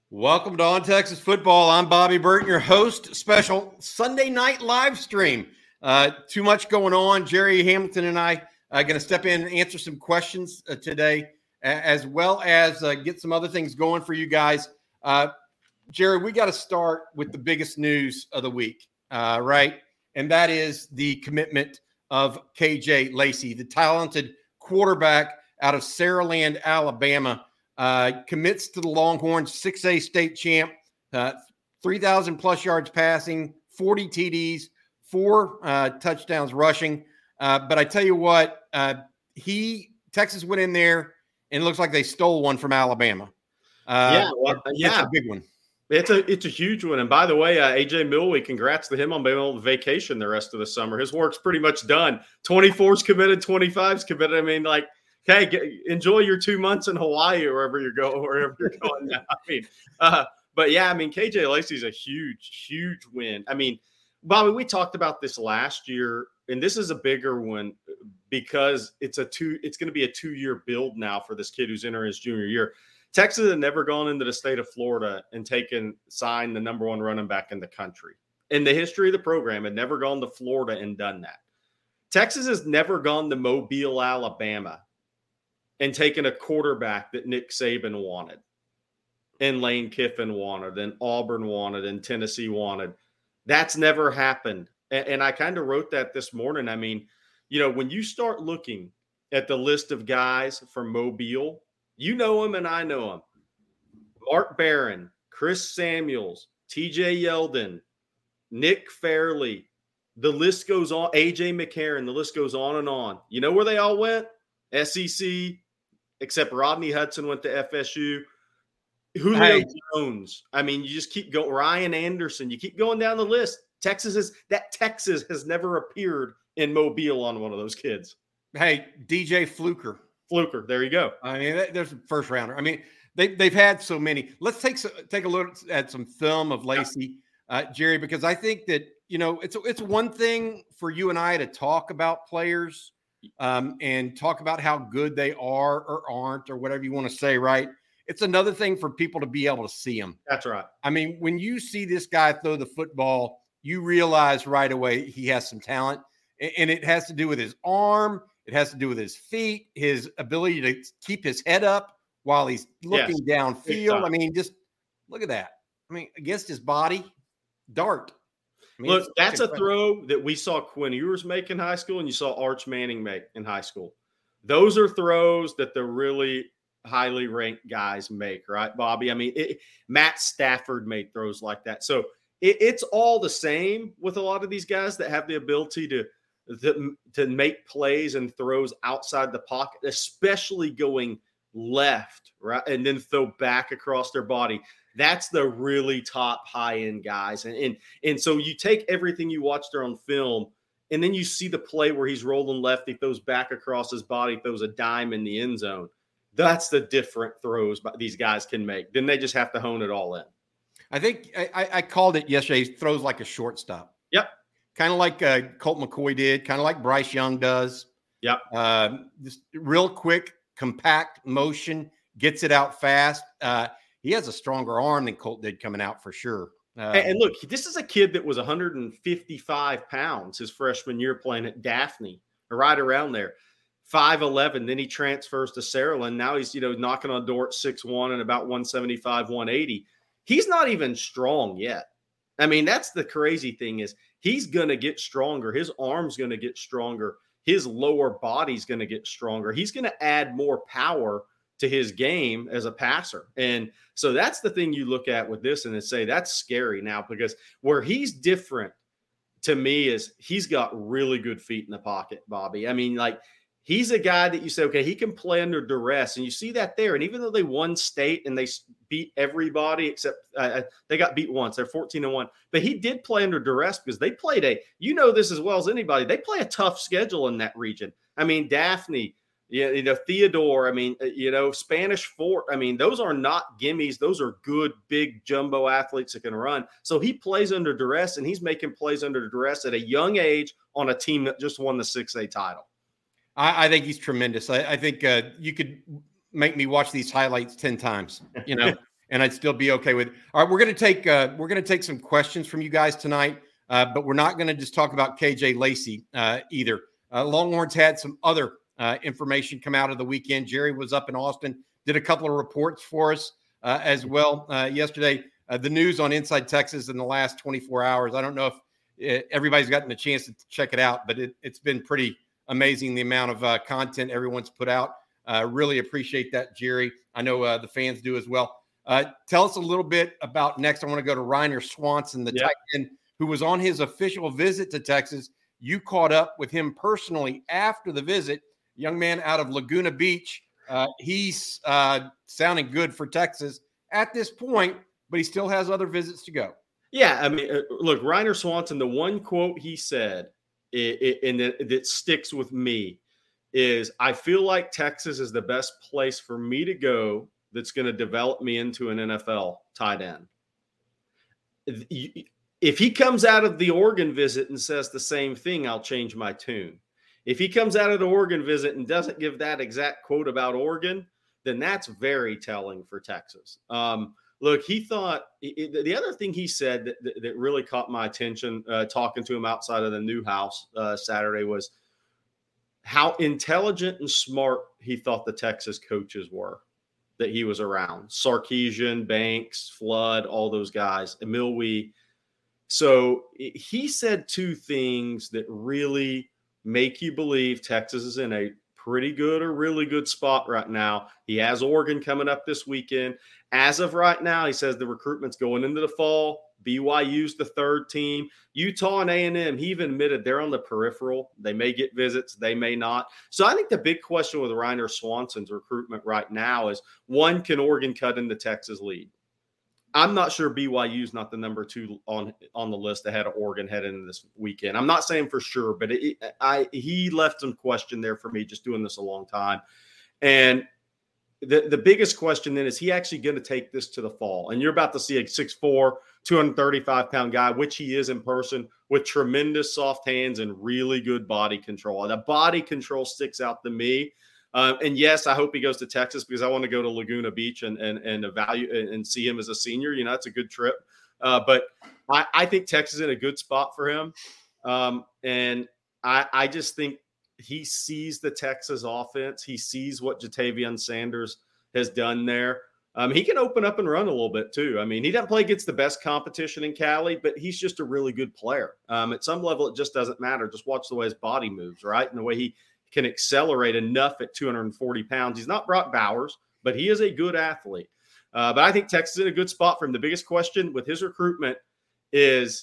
Welcome to On Texas Football. I'm Bobby Burton, your host. Special Sunday night live stream. Too much going on. Jerry Hamilton and I are going to step in and answer some questions today, as well as get some other things going for you guys. Jerry, we got to start with the biggest news of the week, right? And that is the commitment of KJ Lacey, the talented quarterback out of Saraland, Alabama. Commits to the Longhorns, 6A state champ, 3,000 plus yards passing, 40 TDs, 4 touchdowns rushing. But I tell you what, Texas went in there and it looks like they stole one from Alabama. It's a big one. It's a huge one. And by the way, AJ Milwee, congrats to him on being able to vacation the rest of the summer. His work's pretty much done. 24's committed, 25's committed. I mean, like, hey, enjoy your 2 months in Hawaii or wherever you're going now. But yeah, I mean, KJ Lacey's a huge win. I mean, Bobby, we talked about this last year, and this is a bigger one because it's going to be a 2-year build now for this kid who's entering his junior year. Texas had never gone into the state of Florida and signed the number 1 running back in the country. In the history of the program, had never gone to Florida and done that. Texas has never gone to Mobile, Alabama, and taken a quarterback that Nick Saban wanted, and Lane Kiffin wanted, and Auburn wanted, and Tennessee wanted. That's never happened. And I kind of wrote that this morning. I mean, when you start looking at the list of guys from Mobile, you know him and I know him. Mark Barron, Chris Samuels, TJ Yeldon, Nick Fairley. The list goes on. AJ McCarron. The list goes on and on. You know where they all went? SEC, except Rodney Hudson went to FSU. Julio Jones. I mean, you just keep going. Ryan Anderson. You keep going down the list. Texas has never appeared in Mobile on one of those kids. Hey, DJ Fluker. There you go. I mean, there's a first rounder. I mean, they've had so many. Let's take a look at some film of Lacey, Jerry, because I think that it's one thing for you and I to talk about players and talk about how good they are or aren't or whatever you want to say, right? It's another thing for people to be able to see them. That's right. I mean, when you see this guy throw the football, you realize right away he has some talent, and it has to do with his arm. It has to do with his feet, his ability to keep his head up while he's looking downfield. I mean, just look at that. I mean, against his body, dart. I mean, look, that's a throw that we saw Quinn Ewers make in high school and you saw Arch Manning make in high school. Those are throws that the really highly ranked guys make, right, Bobby? I mean, Matt Stafford made throws like that. So it's all the same with a lot of these guys that have the ability to make plays and throws outside the pocket, especially going left, right, and then throw back across their body. That's the really top high-end guys. And so you take everything you watch there on film, and then you see the play where he's rolling left, he throws back across his body, throws a dime in the end zone. That's the different throws these guys can make. Then they just have to hone it all in. I think I called it yesterday, he throws like a shortstop. Yep. Kind of like Colt McCoy did, kind of like Bryce Young does. Yep. Just real quick, compact motion, gets it out fast. He has a stronger arm than Colt did coming out for sure. And look, this is a kid that was 155 pounds his freshman year playing at Daphne, right around there. 5'11", then he transfers to Saraland. Now he's, knocking on the door at 6'1" and about 175, 180. He's not even strong yet. I mean, that's the crazy thing is he's going to get stronger. His arm's going to get stronger. His lower body's going to get stronger. He's going to add more power to his game as a passer. And so that's the thing you look at with this and say that's scary now, because where he's different to me is he's got really good feet in the pocket, Bobby. I mean, like, he's a guy that you say, okay, he can play under duress. And you see that there. And even though they won state and they beat everybody except they got beat once, they're 14-1. But he did play under duress because they played this as well as anybody. They play a tough schedule in that region. I mean, Daphne, Theodore, I mean, Spanish Fort. I mean, those are not gimmies. Those are good, big jumbo athletes that can run. So he plays under duress, and he's making plays under duress at a young age on a team that just won the 6A title. I think he's tremendous. I think you could make me watch these highlights 10 times, and I'd still be okay with it. All right, we're going to take some questions from you guys tonight, but we're not going to just talk about KJ Lacey either. Longhorns had some other information come out of the weekend. Jerry was up in Austin, did a couple of reports for us as well yesterday. The news on Inside Texas in the last 24 hours. I don't know if everybody's gotten a chance to check it out, but it's been pretty amazing the amount of content everyone's put out. Really appreciate that, Jerry. I know the fans do as well. Tell us a little bit about next. I want to go to Reiner Swanson, the tight end, who was on his official visit to Texas. You caught up with him personally after the visit. Young man out of Laguna Beach. He's sounding good for Texas at this point, but he still has other visits to go. Yeah, I mean, look, Reiner Swanson, the one quote he said, and that sticks with me, is I feel like Texas is the best place for me to go that's going to develop me into an NFL tight end. If he comes out of the Oregon visit and says the same thing, I'll change my tune. If he comes out of the Oregon visit and doesn't give that exact quote about Oregon, then that's very telling for Texas. Look, he thought the other thing he said that really caught my attention talking to him outside of the new house Saturday was how intelligent and smart he thought the Texas coaches were that he was around. Sarkisian, Banks, Flood, all those guys, Emil Wee. So he said two things that really make you believe Texas is in a pretty good or really good spot right now. He has Oregon coming up this weekend. As of right now, he says the recruitment's going into the fall. BYU's the third team. Utah and A&M, he even admitted they're on the peripheral. They may get visits. They may not. So I think the big question with Reiner Swanson's recruitment right now is, one, can Oregon cut into Texas' lead? I'm not sure BYU's not the number 2 on the list ahead of Oregon heading into this weekend. I'm not saying for sure, but he left some question there for me just doing this a long time. And the biggest question then is he actually going to take this to the fall? And you're about to see a 6'4", 235-pound guy, which he is in person, with tremendous soft hands and really good body control. And the body control sticks out to me. And yes, I hope he goes to Texas because I want to go to Laguna Beach and evaluate and see him as a senior. You know, it's a good trip. But I think Texas is in a good spot for him. And I just think he sees the Texas offense. He sees what Jatavion Sanders has done there. He can open up and run a little bit too. I mean, he doesn't play against the best competition in Cali, but he's just a really good player. At some level, it just doesn't matter. Just watch the way his body moves, right? And the way he can accelerate enough at 240 pounds. He's not Brock Bowers, but he is a good athlete. But I think Texas is in a good spot for him. The biggest question with his recruitment is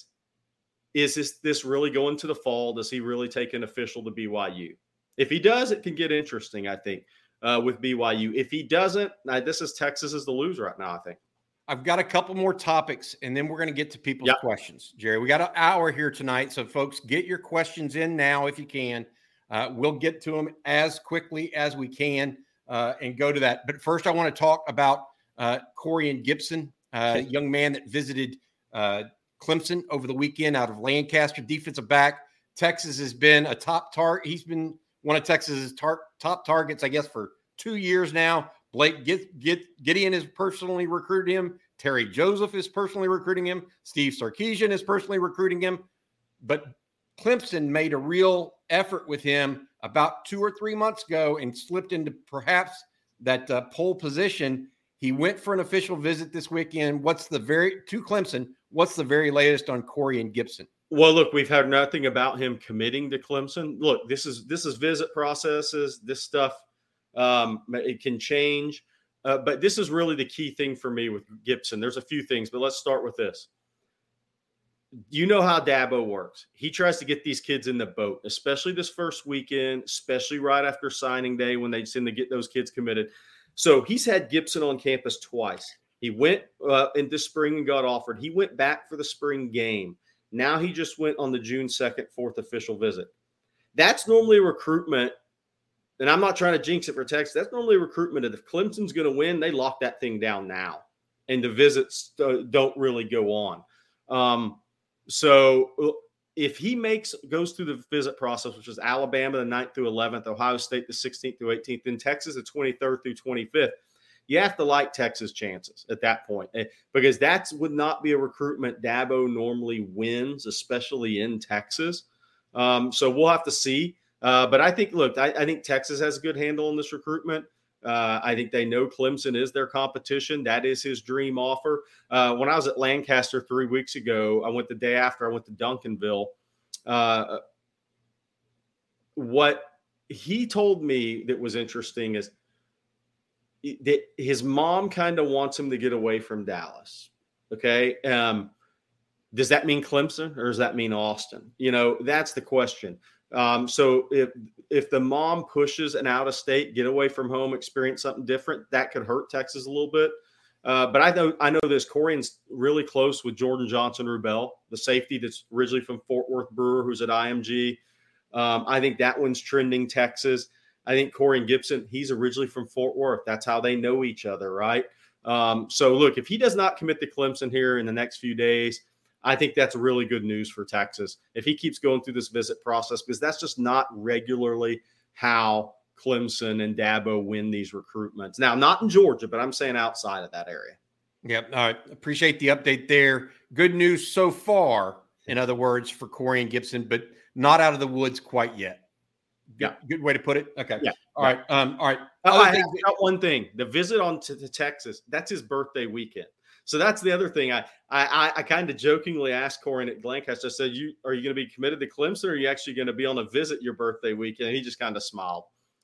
this really going to the fall? Does he really take an official to BYU? If he does, it can get interesting, I think, with BYU. If he doesn't, this is Texas is the loser right now, I think. I've got a couple more topics, and then we're going to get to people's questions. Jerry, we got an hour here tonight, so folks, get your questions in now if you can. We'll get to them as quickly as we can and go to that. But first, I want to talk about Corian Gibson, young man that visited Clemson over the weekend out of Lancaster, defensive back. Texas has been a top target. He's been one of Texas's top targets, I guess, for 2 years now. Blake Gideon has personally recruited him. Terry Joseph is personally recruiting him. Steve Sarkisian is personally recruiting him. But Clemson made a real effort with him about 2 or 3 months ago and slipped into perhaps that pole position. He went for an official visit this weekend. To Clemson, what's the very latest on Corian Gibson? Well, look, we've heard nothing about him committing to Clemson. Look, this is visit processes. This stuff, it can change. But this is really the key thing for me with Gibson. There's a few things, but let's start with this. You know how Dabo works. He tries to get these kids in the boat, especially this first weekend, especially right after signing day when they tend to get those kids committed. So he's had Gibson on campus twice. He went in the spring and got offered. He went back for the spring game. Now he just went on the June 2nd, 4th official visit. That's normally recruitment, and I'm not trying to jinx it for Texas. That's normally recruitment. If Clemson's going to win, they lock that thing down now, and the visits don't really go on. So if he goes through the visit process, which is Alabama the 9th through 11th, Ohio State the 16th through 18th, then Texas the 23rd through 25th, you have to like Texas' chances at that point, because that would not be a recruitment Dabo normally wins, especially in Texas. So we'll have to see. But I think, look, I think Texas has a good handle on this recruitment. I think they know Clemson is their competition. That is his dream offer. When I was at Lancaster 3 weeks ago, I went the day after I went to Duncanville. What he told me that was interesting is that his mom kind of wants him to get away from Dallas. Okay. Does that mean Clemson or does that mean Austin? That's the question. So if the mom pushes an out of state, get away from home, experience something different, that could hurt Texas a little bit. But I know this. Corian's really close with Jordan Johnson-Rubel, the safety that's originally from Fort Worth Brewer, who's at IMG. I think that one's trending Texas. I think Corian Gibson, he's originally from Fort Worth. That's how they know each other, right? So look, if he does not commit to Clemson here in the next few days, I think that's really good news for Texas if he keeps going through this visit process, because that's just not regularly how Clemson and Dabo win these recruitments. Now, not in Georgia, but I'm saying outside of that area. Yep. All right. Appreciate the update there. Good news so far, in other words, for Corian Gibson, but not out of the woods quite yet. Good way to put it. Okay. Yeah. All right. All right. I have one thing. The visit on to Texas, that's his birthday weekend. So that's the other thing. I kind of jokingly asked Corian at Lancaster, I said, are you going to be committed to Clemson, or are you actually going to be on a visit your birthday weekend? And he just kind of smiled.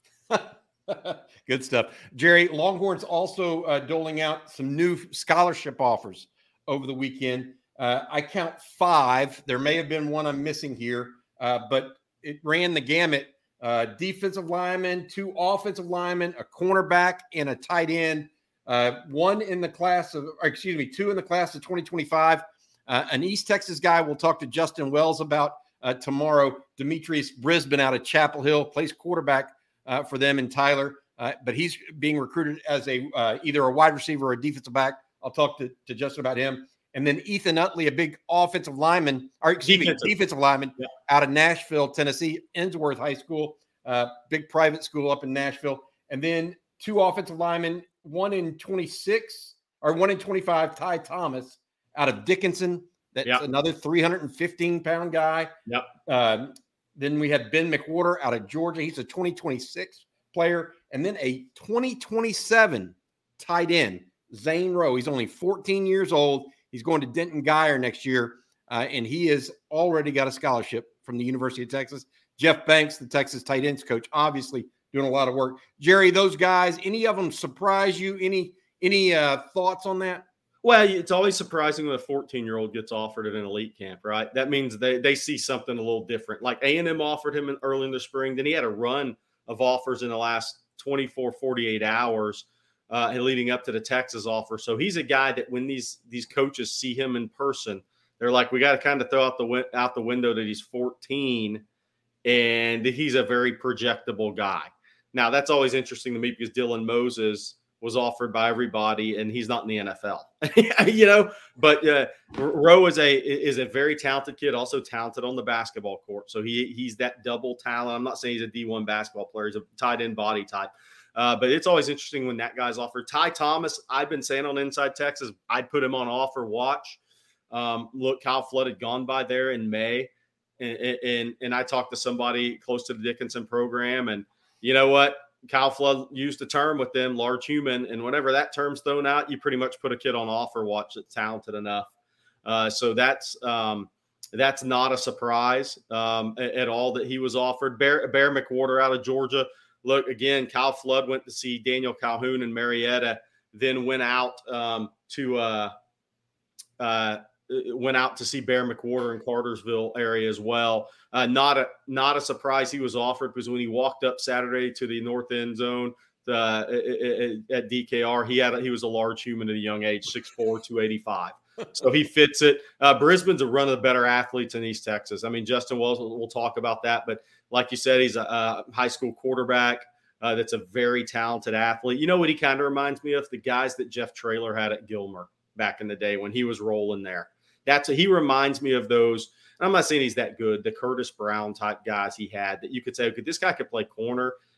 Good stuff. Jerry, Longhorns also doling out some new scholarship offers over the weekend. I count 5. There may have been one I'm missing here, but it ran the gamut. Defensive lineman, 2 offensive linemen, a cornerback, and a tight end. 2 in the class of 2025. An East Texas guy we'll talk to Justin Wells about tomorrow. Demetrius Brisbane out of Chapel Hill plays quarterback for them in Tyler, but he's being recruited as either a wide receiver or a defensive back. I'll talk to Justin about him. And then Ethan Utley, a big defensive lineman out of Nashville, Tennessee, Ensworth High School, big private school up in Nashville. And then 2 offensive linemen, 1 in 26 or 1 in 25, Ty Thomas out of Dickinson. That's another 315-pound guy. Yep. Then we have Ben McWhorter out of Georgia. He's a 2026 player. And then a 2027 tight end, Zane Rowe. He's only 14 years old. He's going to Denton Guyer next year, and he has already got a scholarship from the University of Texas. Jeff Banks, the Texas tight ends coach, obviously doing a lot of work. Jerry, those guys, any of them surprise you? Any thoughts on that? Well, it's always surprising when a 14-year-old gets offered at an elite camp, right? That means they see something a little different. Like A&M offered him early in the spring. Then he had a run of offers in the last 24, 48 hours leading up to the Texas offer. So he's a guy that when these coaches see him in person, they're like, we got to kind of throw out the window that he's 14 and that he's a very projectable guy. Now, that's always interesting to me because Dylan Moses was offered by everybody, and he's not in the NFL, But Rowe is a very talented kid, also talented on the basketball court. So he's that double talent. I'm not saying he's a D1 basketball player; he's a tight end body type. But it's always interesting when that guy's offered. Ty Thomas, I've been saying on Inside Texas, I'd put him on offer watch. Look, Kyle Flood had gone by there in May, and I talked to somebody close to the Dickinson program, and you know what? Kyle Flood used the term with them, large human, and whenever that term's thrown out, you pretty much put a kid on offer watch that's talented enough. So that's not a surprise at all that he was offered. Bear McWhorter out of Georgia. Look, again, Kyle Flood went to see Daniel Calhoun in Marietta, then went out to see Bear McWhorter in Cartersville area as well. Not a surprise he was offered because when he walked up Saturday to the north end zone at DKR, he was a large human at a young age, 6'4", 285. So he fits it. Brisbane's a run of the better athletes in East Texas. I mean, Justin Wells, we'll talk about that. But like you said, he's a high school quarterback that's a very talented athlete. You know what he kind of reminds me of? The guys that Jeff Traylor had at Gilmer back in the day when he was rolling there. He reminds me of those. I'm not saying he's that good, the Curtis Brown type guys he had that you could say, okay, this guy could play corner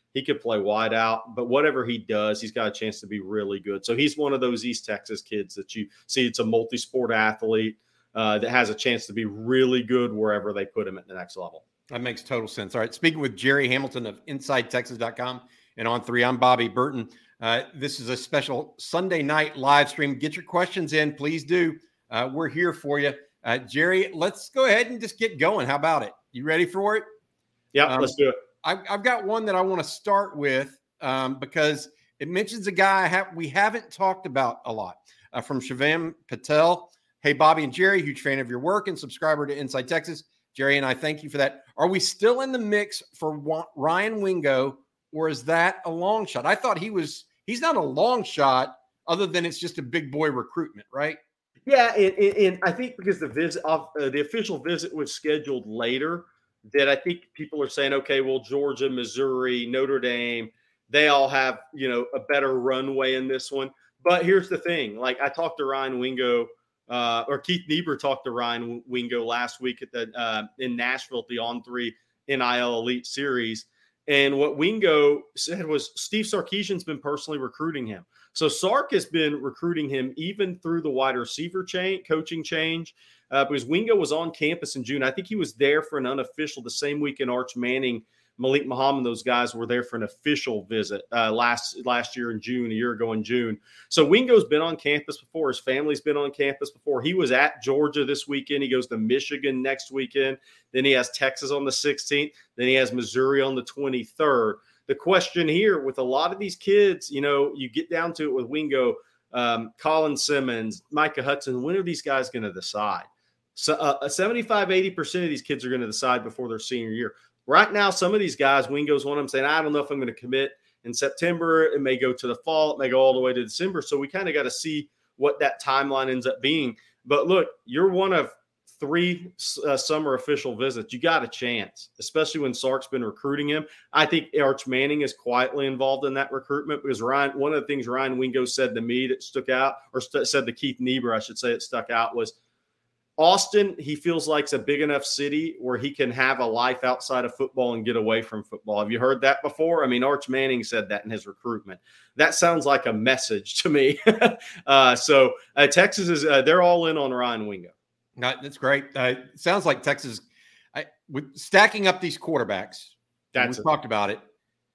He could play wide out, but whatever he does, he's got a chance to be really good. So he's one of those East Texas kids that you see. It's a multi-sport athlete that has a chance to be really good wherever they put him at the next level. That makes total sense. All right. Speaking with Jerry Hamilton of InsideTexas.com and On3, I'm Bobby Burton. This is a special Sunday night live stream. Get your questions in. Please do. We're here for you. Jerry, let's go ahead and just get going. How about it? You ready for it? Yeah, let's do it. I've got one that I want to start with because it mentions a guy we haven't talked about a lot from Shivam Patel. Hey, Bobby and Jerry, huge fan of your work and subscriber to Inside Texas. Jerry and I thank you for that. Are we still in the mix for Ryan Wingo, or is that a long shot? I thought he's not a long shot other than it's just a big boy recruitment, right? Yeah, and I think because the official visit was scheduled later, that I think people are saying, okay, well, Georgia, Missouri, Notre Dame, they all have, a better runway in this one. But here's the thing. Like, I talked to Ryan Wingo, or Keith Niebuhr talked to Ryan Wingo last week at in Nashville at the On3 NIL Elite Series. And what Wingo said was Steve Sarkisian's been personally recruiting him. So Sark has been recruiting him even through the wide receiver coaching change, because Wingo was on campus in June. I think he was there for an unofficial the same week in Arch Manning, Malik Muhammad, those guys were there for an official visit last year in June, a year ago in June. So Wingo's been on campus before. His family's been on campus before. He was at Georgia this weekend. He goes to Michigan next weekend. Then he has Texas on the 16th. Then he has Missouri on the 23rd. The question here with a lot of these kids, you get down to it with Wingo, Colin Simmons, Micah Hudson, when are these guys going to decide? So 75-80% of these kids are going to decide before their senior year. Right now, some of these guys, Wingo's one of them, saying, I don't know if I'm going to commit in September. It may go to the fall. It may go all the way to December. So we kind of got to see what that timeline ends up being. But look, you're one of 3 summer official visits. You got a chance, especially when Sark's been recruiting him. I think Arch Manning is quietly involved in that recruitment because one of the things Ryan Wingo said to me that stuck out, or said to Keith Niebuhr, I should say, it stuck out, was Austin, he feels like it's a big enough city where he can have a life outside of football and get away from football. Have you heard that before? I mean, Arch Manning said that in his recruitment. That sounds like a message to me. So Texas is they're all in on Ryan Wingo. No, that's great. Sounds like Texas, with stacking up these quarterbacks. We talked about it.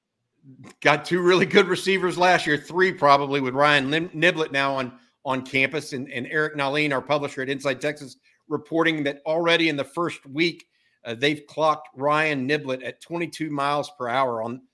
Got 2 really good receivers last year, 3 probably, with Ryan Niblett now on campus, and Eric Nahlin, our publisher at Inside Texas, reporting that already in the first week they've clocked Ryan Niblett at 22 miles per hour on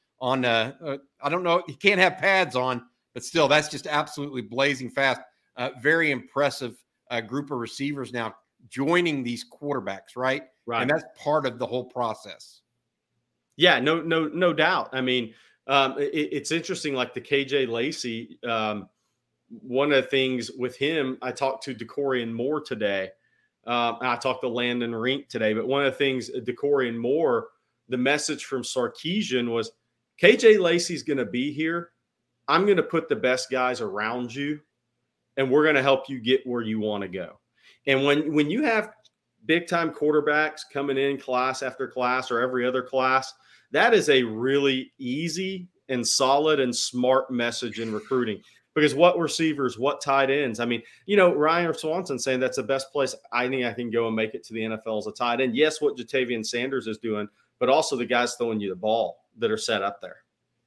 I don't know, he can't have pads on, but still that's just absolutely blazing fast. Very impressive group of receivers now joining these quarterbacks, right? And that's part of the whole process. Yeah, no doubt. I mean, it's interesting, like the KJ Lacey. One of the things with him, I talked to DeCorian Moore today. And I talked to Landon Rink today. But one of the things, DeCorian Moore, the message from Sarkisian was, KJ Lacey's going to be here. I'm going to put the best guys around you, and we're going to help you get where you want to go. And when you have big-time quarterbacks coming in class after class or every other class, that is a really easy and solid and smart message in recruiting. Because what receivers, what tight ends? I mean, Ryan Swanson saying that's the best place I think I can go and make it to the NFL as a tight end. Yes, what Jatavian Sanders is doing, but also the guys throwing you the ball that are set up there.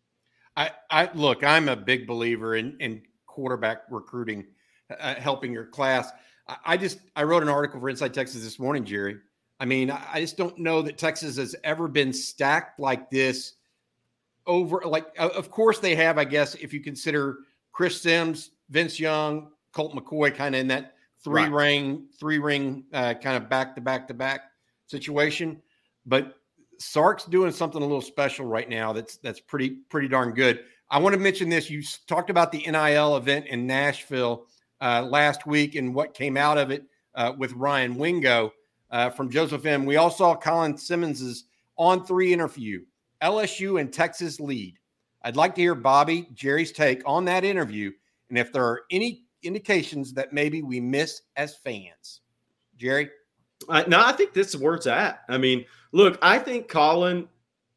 Look, I'm a big believer in quarterback recruiting, helping your class. I wrote an article for Inside Texas this morning, Jerry. I mean, I just don't know that Texas has ever been stacked like this over. Like, of course they have, I guess, if you consider Chris Sims, Vince Young, Colt McCoy, kind of in that three ring kind of back-to-back situation. But Sark's doing something a little special right now that's pretty darn good. I want to mention this. You talked about the NIL event in Nashville last week and what came out of it with Ryan Wingo from Joseph M. We all saw Colin Simmons's On3 interview, LSU and Texas lead. I'd like to hear Bobby, Jerry's take on that interview, and if there are any indications that maybe we missed as fans. Jerry? No, I think this is where it's at. I mean, look, I think Colin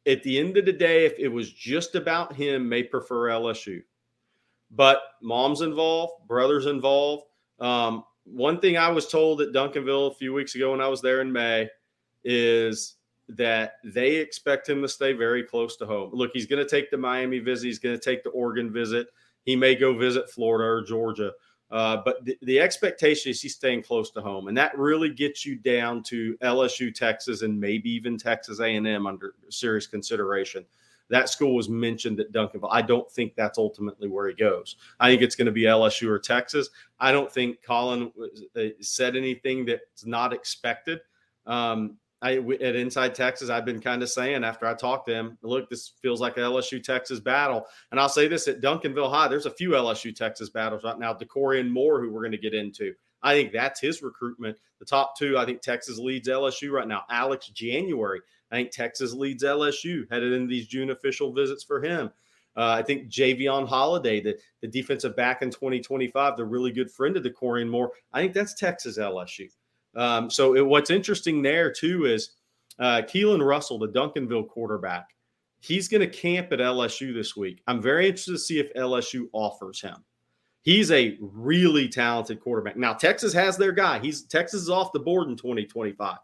at the end of the day, if it was just about him, may prefer LSU. But mom's involved, brother's involved. One thing I was told at Duncanville a few weeks ago when I was there in May is that they expect him to stay very close to home. Look, he's going to take the Miami visit. He's going to take the Oregon visit. He may go visit Florida or Georgia. But the expectation is he's staying close to home. And that really gets you down to LSU, Texas, and maybe even Texas A&M under serious consideration. That school was mentioned at Duncanville. I don't think that's ultimately where he goes. I think it's going to be LSU or Texas. I don't think Colin said anything that's not expected. At Inside Texas, I've been kind of saying after I talked to him, look, this feels like an LSU-Texas battle. And I'll say this, at Duncanville High, there's a few LSU-Texas battles right now. DeCorian Moore, who we're going to get into. I think that's his recruitment. The top two, I think Texas leads LSU right now. Alex January, I think Texas leads LSU headed into these June official visits for him. I think Javion Holiday, the defensive back in 2025, the really good friend of DeCorian Moore, I think that's Texas LSU. What's interesting there, too, is Keelan Russell, the Duncanville quarterback. He's going to camp at LSU this week. I'm very interested to see if LSU offers him. He's a really talented quarterback. Now, Texas has their guy. Texas is off the board in 2025.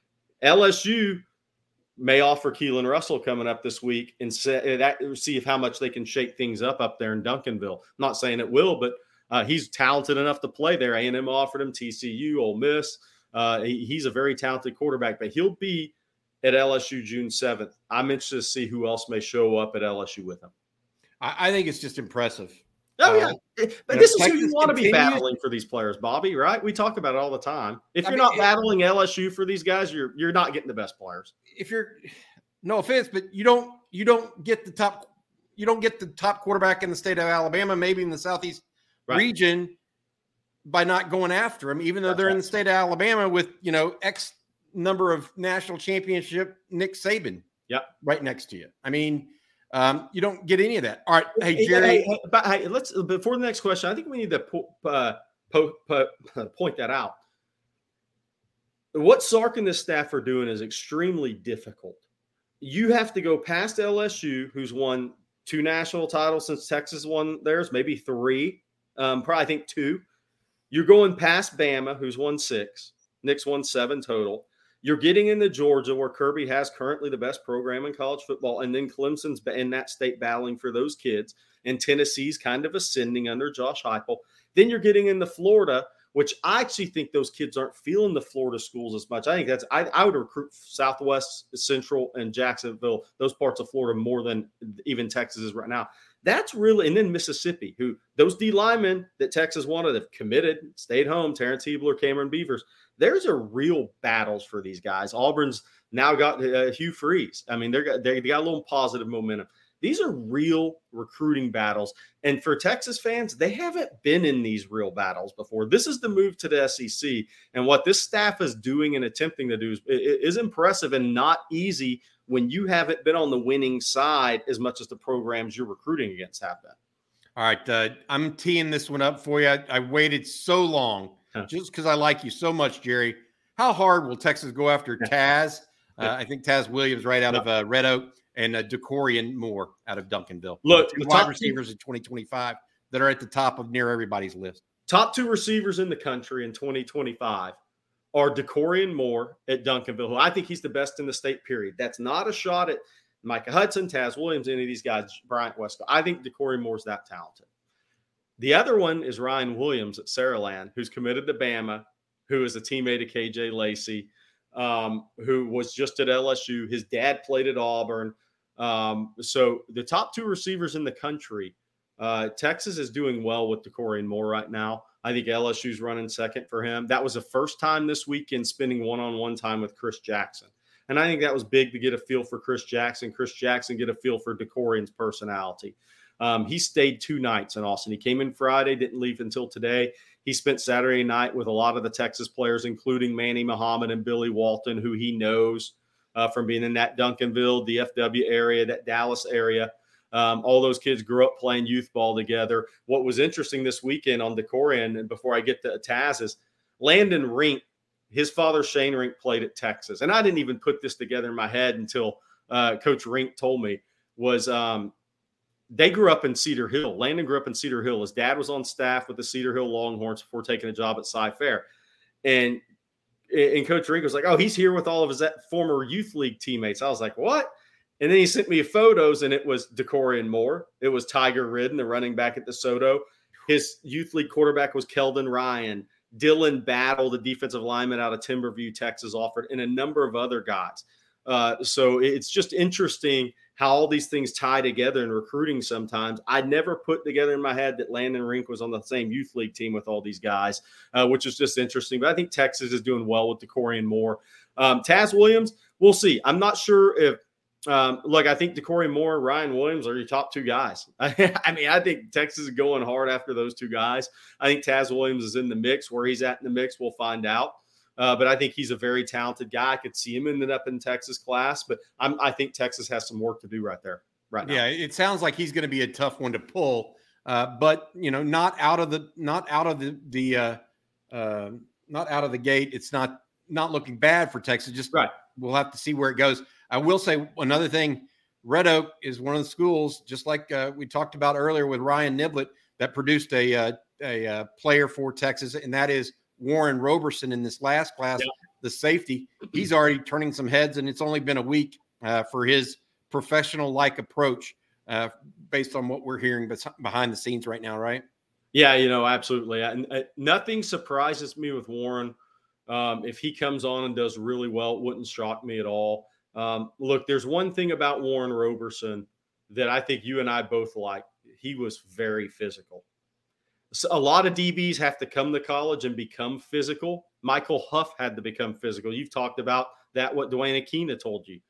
LSU may offer Keelan Russell coming up this week and see how much they can shake things up there in Duncanville. I'm not saying it will, but he's talented enough to play there. A&M offered him, TCU, Ole Miss. He's a very talented quarterback, but he'll be at LSU June 7th. I'm interested to see who else may show up at LSU with him. I think it's just impressive. Oh, yeah. But this is who you want to be battling for these players, Bobby, right? We talk about it all the time. If you're not battling LSU for these guys, you're not getting the best players. No offense, but you don't get the top quarterback in the state of Alabama, maybe in the Southeast region, by not going after him, even though they're in the state of Alabama with, X number of national championship Nick Saban right next to you. I mean, you don't get any of that. All right. Hey, Jerry. Let's, before the next question, I think we need to point that out. What Sark and this staff are doing is extremely difficult. You have to go past LSU, who's won 2 national titles since Texas won theirs, maybe 3, probably I think 2. You're going past Bama, who's won 6. Nick's won 7 total. You're getting into Georgia, where Kirby has currently the best program in college football, and then Clemson's in that state battling for those kids, and Tennessee's kind of ascending under Josh Heupel. Then you're getting into Florida, which I actually think those kids aren't feeling the Florida schools as much. I think I would recruit Southwest, Central, and Jacksonville, those parts of Florida, more than even Texas is right now. That's really, and then Mississippi, who those D linemen that Texas wanted have committed, stayed home, Terrence Hebler, Cameron Beavers. There's a real battles for these guys. Auburn's now got Hugh Freeze. I mean, they got a little positive momentum. These are real recruiting battles. And for Texas fans, they haven't been in these real battles before. This is the move to the SEC. And what this staff is doing and attempting to do is impressive and not easy when you haven't been on the winning side as much as the programs you're recruiting against have been. All right. I'm teeing this one up for you. I waited so long just because I like you so much, Jerry. How hard will Texas go after Taz? I think Taz Williams right out of Red Oak, and DeCorian Moore out of Duncanville. Look, the wide receivers in 2025 that are at the top of near everybody's list. Top 2 receivers in the country in 2025 are DeCorian Moore at Duncanville, who I think he's the best in the state, period. That's not a shot at Micah Hudson, Taz Williams, any of these guys, Bryant Westcott. I think DeCorian Moore's that talented. The other one is Ryan Williams at Saraland, who's committed to Bama, who is a teammate of KJ Lacey, who was just at LSU. His dad played at Auburn. So the top 2 receivers in the country, Texas is doing well with DeCorian Moore right now. I think LSU's running second for him. That was the first time this weekend spending one-on-one time with Chris Jackson. And I think that was big to get a feel for Chris Jackson get a feel for DeCorian's personality. He stayed 2 nights in Austin. He came in Friday, didn't leave until today. He spent Saturday night with a lot of the Texas players, including Manny Muhammad and Billy Walton, who he knows from being in that Duncanville, DFW area, that Dallas area. All those kids grew up playing youth ball together. What was interesting this weekend on DeCorian, and before I get to Taz, is Landon Rink, his father Shane Rink played at Texas. And I didn't even put this together in my head until Coach Rink told me was they grew up in Cedar Hill. Landon grew up in Cedar Hill. His dad was on staff with the Cedar Hill Longhorns before taking a job at Cy-Fair. And Coach Rink was like, oh, he's here with all of his former youth league teammates. I was like, what? And then he sent me photos, and it was Decorian Moore. It was Tiger Ridden, the running back at DeSoto. His youth league quarterback was Keldon Ryan. Dylan Battle, the defensive lineman out of Timberview, Texas, offered, and a number of other guys. So it's just interesting how all these things tie together in recruiting sometimes. I never put together in my head that Landon Rink was on the same youth league team with all these guys, which is just interesting. But I think Texas is doing well with Decorian Moore. Taz Williams, we'll see. I'm not sure if look, I think Decorian Moore and Ryan Williams are your top two guys. I mean, I think Texas is going hard after those two guys. I think Taz Williams is in the mix. Where he's at in the mix, we'll find out. But I think he's a very talented guy. I could see him ended up in Texas class, but I think Texas has some work to do right there, right now. Yeah, it sounds like he's going to be a tough one to pull, but not out of the gate. It's not looking bad for Texas. Just right. We'll have to see where it goes. I will say another thing. Red Oak is one of the schools, just like we talked about earlier with Ryan Niblett, that produced a player for Texas, and that is Warren Roberson in this last class, the safety. He's already turning some heads, and it's only been a week for his professional-like approach based on what we're hearing behind the scenes right now, right? Yeah, absolutely. Nothing surprises me with Warren. If he comes on and does really well, it wouldn't shock me at all. Look, there's one thing about Warren Roberson that I think you and I both like. He was very physical. So a lot of DBs have to come to college and become physical. Michael Huff had to become physical. You've talked about that, what Dwayne Akina told you.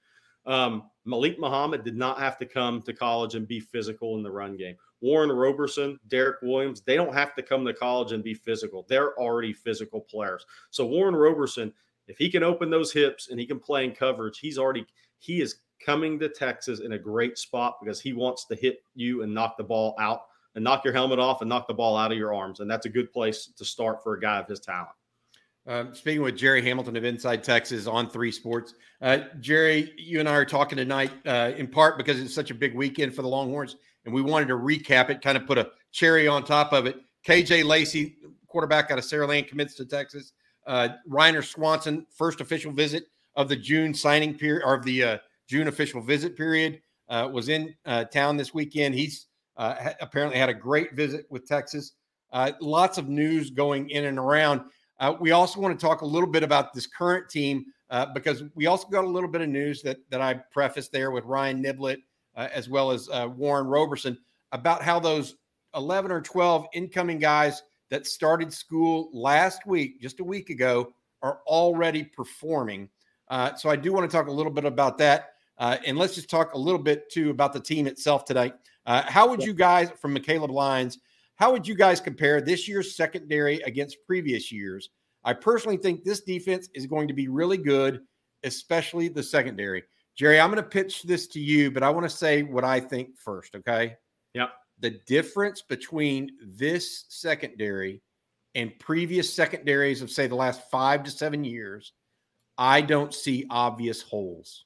Malik Muhammad did not have to come to college and be physical in the run game. Warren Roberson, Derek Williams, they don't have to come to college and be physical. They're already physical players. So Warren Roberson, if he can open those hips and he can play in coverage, he is coming to Texas in a great spot because he wants to hit you and knock the ball out and knock your helmet off and knock the ball out of your arms. And that's a good place to start for a guy of his talent. Speaking with Jerry Hamilton of Inside Texas on 3 Sports. Jerry, you and I are talking tonight in part because it's such a big weekend for the Longhorns, and we wanted to recap it, kind of put a cherry on top of it. KJ Lacey, quarterback out of Saraland, commits to Texas. Reiner Swanson, first official visit of the June signing period, or of the June official visit period, was in town this weekend. He's apparently had a great visit with Texas. Lots of news going in and around. We also want to talk a little bit about this current team because we also got a little bit of news that I prefaced there with Ryan Niblett as well as Warren Roberson about how those 11 or 12 incoming guys that started school last week, just a week ago, are already performing. So I do want to talk a little bit about that. And let's just talk a little bit, too, about the team itself tonight. How would you guys, from McCaleb Lyons, how would you guys compare this year's secondary against previous years? I personally think this defense is going to be really good, especially the secondary. Jerry, I'm going to pitch this to you, but I want to say what I think first, okay? Yep. The difference between this secondary and previous secondaries of, say, the last 5 to 7 years, I don't see obvious holes.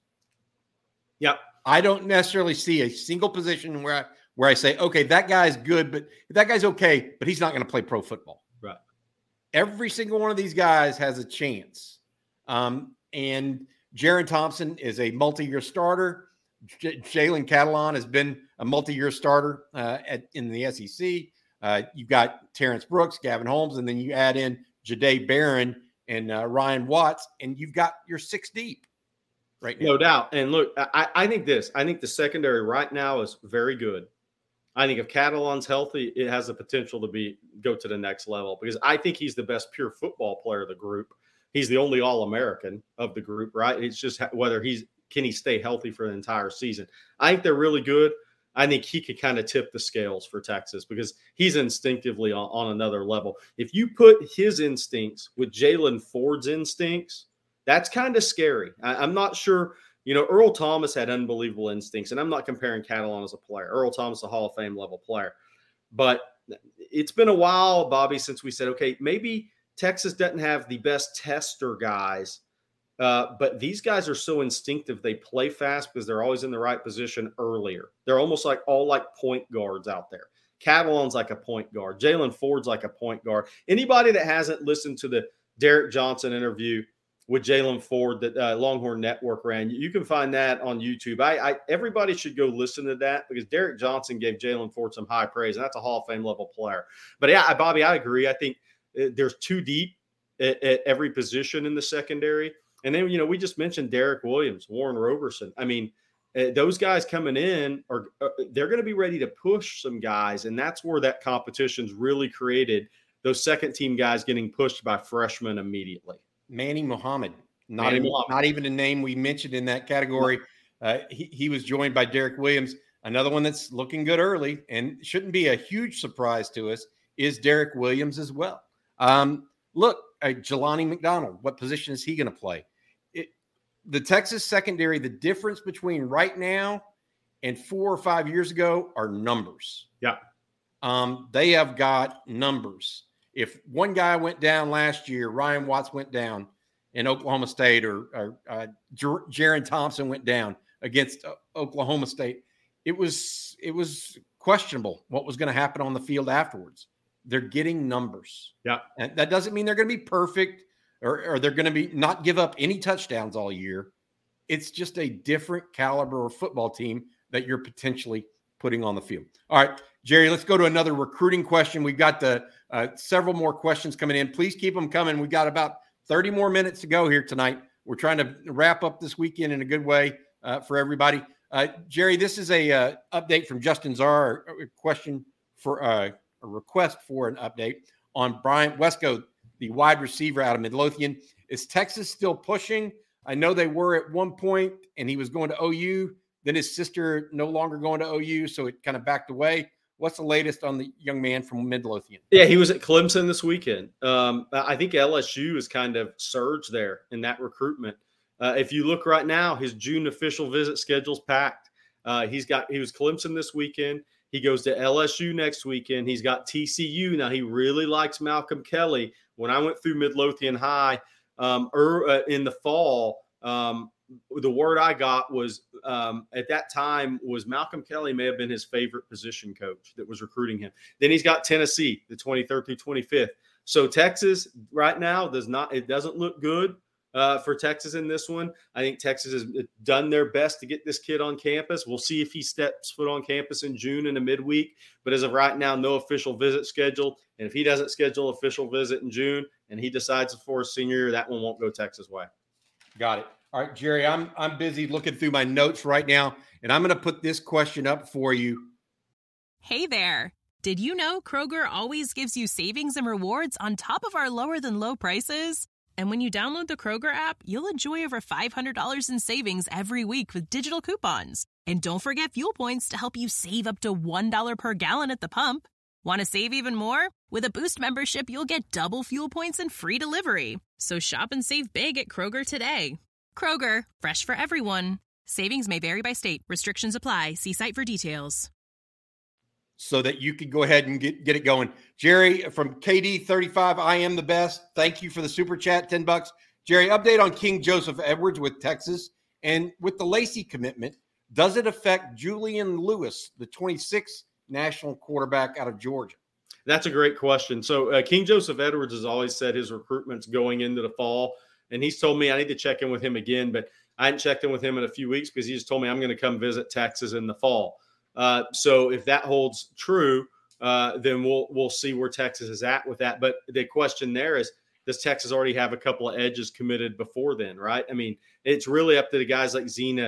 Yep. I don't necessarily see a single position where I say, okay, that guy's good, but that guy's okay, but he's not going to play pro football. Right. Every single one of these guys has a chance. And Jaron Thompson is a multi-year starter. Jalen Catalon has been a multi-year starter in the SEC. You've got Terrence Brooks, Gavin Holmes, and then you add in Jahdae Barron and Ryan Watts, and you've got your 6 deep right now. No doubt. And look, I think the secondary right now is very good. I think if Catalon's healthy, it has the potential to go to the next level because I think he's the best pure football player of the group. He's the only All-American of the group, right? It's just whether can he stay healthy for the entire season. I think they're really good. I think he could kind of tip the scales for Texas because he's instinctively on another level. If you put his instincts with Jalen Ford's instincts, that's kind of scary. I'm not sure. Earl Thomas had unbelievable instincts, and I'm not comparing Catalon as a player. Earl Thomas, a Hall of Fame level player. But it's been a while, Bobby, since we said, okay, maybe Texas doesn't have the best tester guys But these guys are so instinctive. They play fast because they're always in the right position earlier. They're almost like point guards out there. Catalon's like a point guard. Jaylan Ford's like a point guard. Anybody that hasn't listened to the Derek Johnson interview with Jaylan Ford that Longhorn Network ran, you can find that on YouTube. Everybody should go listen to that because Derek Johnson gave Jaylan Ford some high praise, and that's a Hall of Fame level player. But yeah, Bobby, I agree. I think there's too deep at every position in the secondary. And then, we just mentioned Derek Williams, Warren Roberson. I mean, those guys coming in they're going to be ready to push some guys. And that's where that competition's really created those second team guys getting pushed by freshmen immediately. Manny Muhammad, not even a name we mentioned in that category. He was joined by Derek Williams. Another one that's looking good early and shouldn't be a huge surprise to us is Derek Williams as well. Look, Jelani McDonald, what position is he going to play? The Texas secondary, the difference between right now and 4 or 5 years ago are numbers. Yeah. They have got numbers. If one guy went down last year, Ryan Watts went down in Oklahoma State, or Jaron Thompson went down against Oklahoma State, it was questionable what was going to happen on the field afterwards. They're getting numbers. Yeah. And that doesn't mean they're going to be perfect or they're going to be not give up any touchdowns all year. It's just a different caliber of football team that you're potentially putting on the field. All right, Jerry, let's go to another recruiting question. We've got several more questions coming in. Please keep them coming. We've got about 30 more minutes to go here tonight. We're trying to wrap up this weekend in a good way for everybody. Jerry, this is a update from Justin Czar, a question for a request for an update on Bryant Wesco, the wide receiver out of Midlothian. Is Texas still pushing? I know they were at one point, and he was going to OU. Then his sister no longer going to OU, so it kind of backed away. What's the latest on the young man from Midlothian? Yeah, he was at Clemson this weekend. I think LSU has kind of surged there in that recruitment. If you look right now, his June official visit schedule's packed. He was Clemson this weekend. He goes to LSU next weekend. He's got TCU. Now, he really likes Malcolm Kelly. When I went through Midlothian High in the fall, the word I got was at that time was Malcolm Kelly may have been his favorite position coach that was recruiting him. Then he's got Tennessee, the 23rd through 25th. So Texas right now doesn't look good for Texas in this one. I think Texas has done their best to get this kid on campus. We'll see if he steps foot on campus in June in a midweek. But as of right now, no official visit scheduled. And if he doesn't schedule official visit in June and he decides for his senior year, that one won't go Texas' way. Got it. All right, Jerry, I'm busy looking through my notes right now, and I'm going to put this question up for you. Hey there. Did you know Kroger always gives you savings and rewards on top of our lower than low prices? And when you download the Kroger app, you'll enjoy over $500 in savings every week with digital coupons. And don't forget fuel points to help you save up to $1 per gallon at the pump. Want to save even more? With a Boost membership, you'll get double fuel points and free delivery. So shop and save big at Kroger today. Kroger, fresh for everyone. Savings may vary by state. Restrictions apply. See site for details. So that you could go ahead and get it going. Jerry from KD35, I am the best. Thank you for the super chat, $10. Jerry, update on King Joseph Edwards with Texas and with the Lacey commitment. Does it affect Julian Lewis, the 26th national quarterback out of Georgia? That's a great question. So King Joseph Edwards has always said his recruitment's going into the fall. And he's told me I need to check in with him again, but I hadn't checked in with him in a few weeks because he just told me I'm going to come visit Texas in the fall. So if that holds true, then we'll see where Texas is at with that. But the question there is, does Texas already have a couple of edges committed before then, right? I mean, it's really up to the guys like Zena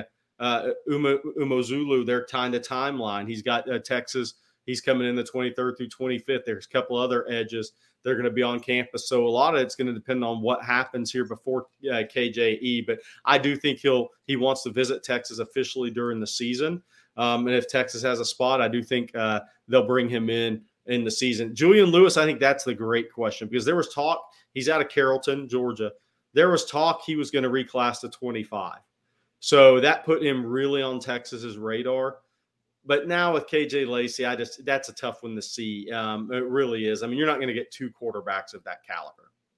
Umozulu. They're tying the timeline. He's got Texas. He's coming in the 23rd through 25th. There's a couple other edges. They're going to be on campus. So a lot of it's going to depend on what happens here before KJE. But I do think he wants to visit Texas officially during the season. And if Texas has a spot, I do think they'll bring him in the season. Julian Lewis, I think that's the great question because there was talk. He's out of Carrollton, Georgia. There was talk he was going to reclass to 25. So that put him really on Texas's radar. But now with KJ Lacey, that's a tough one to see. It really is. I mean, you're not going to get two quarterbacks of that caliber.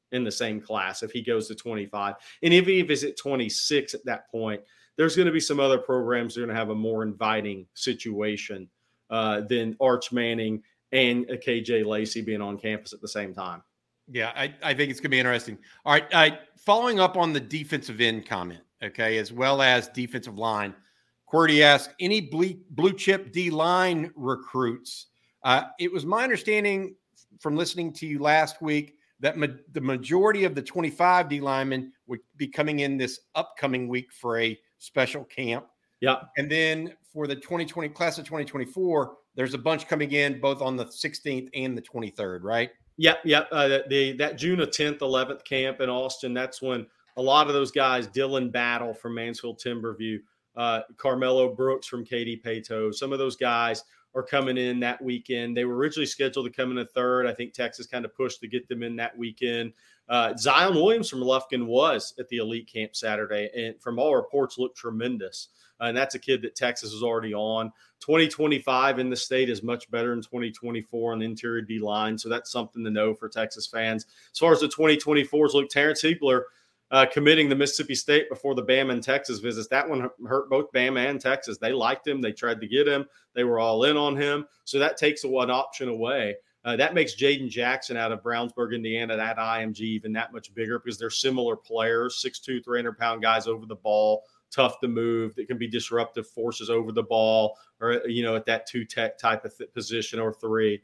in the same class if he goes to 25. And if he is at 26 at that point, there's going to be some other programs that are going to have a more inviting situation than Arch Manning and KJ Lacey being on campus at the same time. Yeah, I think it's going to be interesting. All right, following up on the defensive end comment, okay, as well as defensive line, QWERTY asked, any blue chip D-line recruits? It was my understanding from listening to you last week that the majority of the 25 D linemen would be coming in this upcoming week for a special camp. Yeah. And then for the 2020 class of 2024, there's a bunch coming in both on the 16th and the 23rd, right? Yep. That June 10th, 11th camp in Austin, that's when a lot of those guys, Dylan Battle from Mansfield Timberview, Carmelo Brooks from Katy Paetow, some of those guys are coming in that weekend. They were originally scheduled to come in the 3rd. I think Texas kind of pushed to get them in that weekend. Zion Williams from Lufkin was at the elite camp Saturday, and from all reports looked tremendous. And that's a kid that Texas is already on. 2025 in the state is much better than 2024 on the interior D line. So that's something to know for Texas fans. As far as the 2024s, look, Terrence Hiebler committing to Mississippi State before the Bama and Texas visits. That one hurt both Bama and Texas. They liked him. They tried to get him. They were all in on him. So that takes one option away. That makes Jaden Jackson out of Brownsburg, Indiana, that IMG even that much bigger because they're similar players, 6'2", 300-pound guys over the ball, tough to move, that can be disruptive forces over the ball or, at that two-tech type of position or three.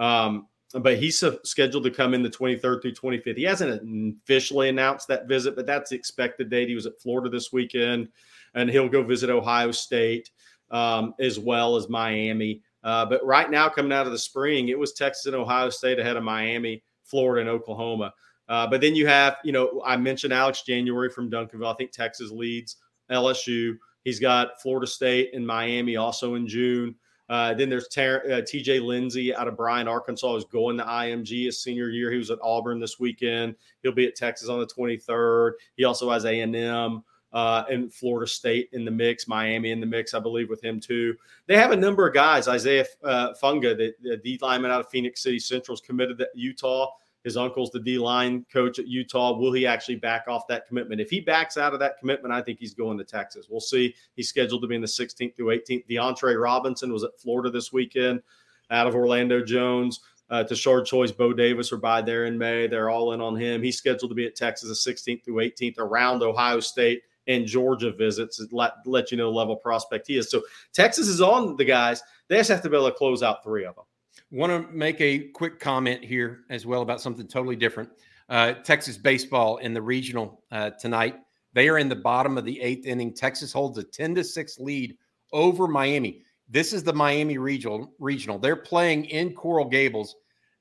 But he's scheduled to come in the 23rd through 25th. He hasn't officially announced that visit, but that's the expected date. He was at Florida this weekend, and he'll go visit Ohio State as well as Miami. But right now, coming out of the spring, it was Texas and Ohio State ahead of Miami, Florida, and Oklahoma. But then you have, I mentioned Alex January from Duncanville. I think Texas leads LSU. He's got Florida State and Miami also in June. Then there's TJ Lindsey out of Bryan, Arkansas, is going to IMG his senior year. He was at Auburn this weekend. He'll be at Texas on the 23rd. He also has A&M and Florida State in the mix, Miami in the mix, I believe, with him too. They have a number of guys. Isaiah Funga, the D lineman out of Phoenix City Central, is committed to Utah. His uncle's the D-line coach at Utah. Will he actually back off that commitment? If he backs out of that commitment, I think he's going to Texas. We'll see. He's scheduled to be in the 16th through 18th. DeAndre Robinson was at Florida this weekend out of Orlando Jones. Tashard Choice, Bo Davis are by there in May. They're all in on him. He's scheduled to be at Texas the 16th through 18th around Ohio State and Georgia visits. Let you know the level of prospect he is. So Texas is on the guys. They just have to be able to close out 3 of them. Want to make a quick comment here as well about something totally different. Texas baseball in the regional tonight. They are in the bottom of the 8th inning. Texas holds a 10-6 lead over Miami. This is the Miami regional. They're playing in Coral Gables.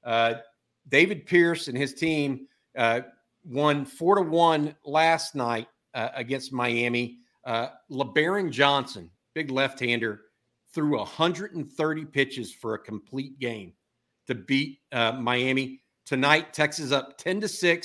David Pierce and his team won 4-1 last night against Miami. LeBaron Johnson, big left-hander, threw 130 pitches for a complete game to beat Miami. Tonight, Texas up 10-6.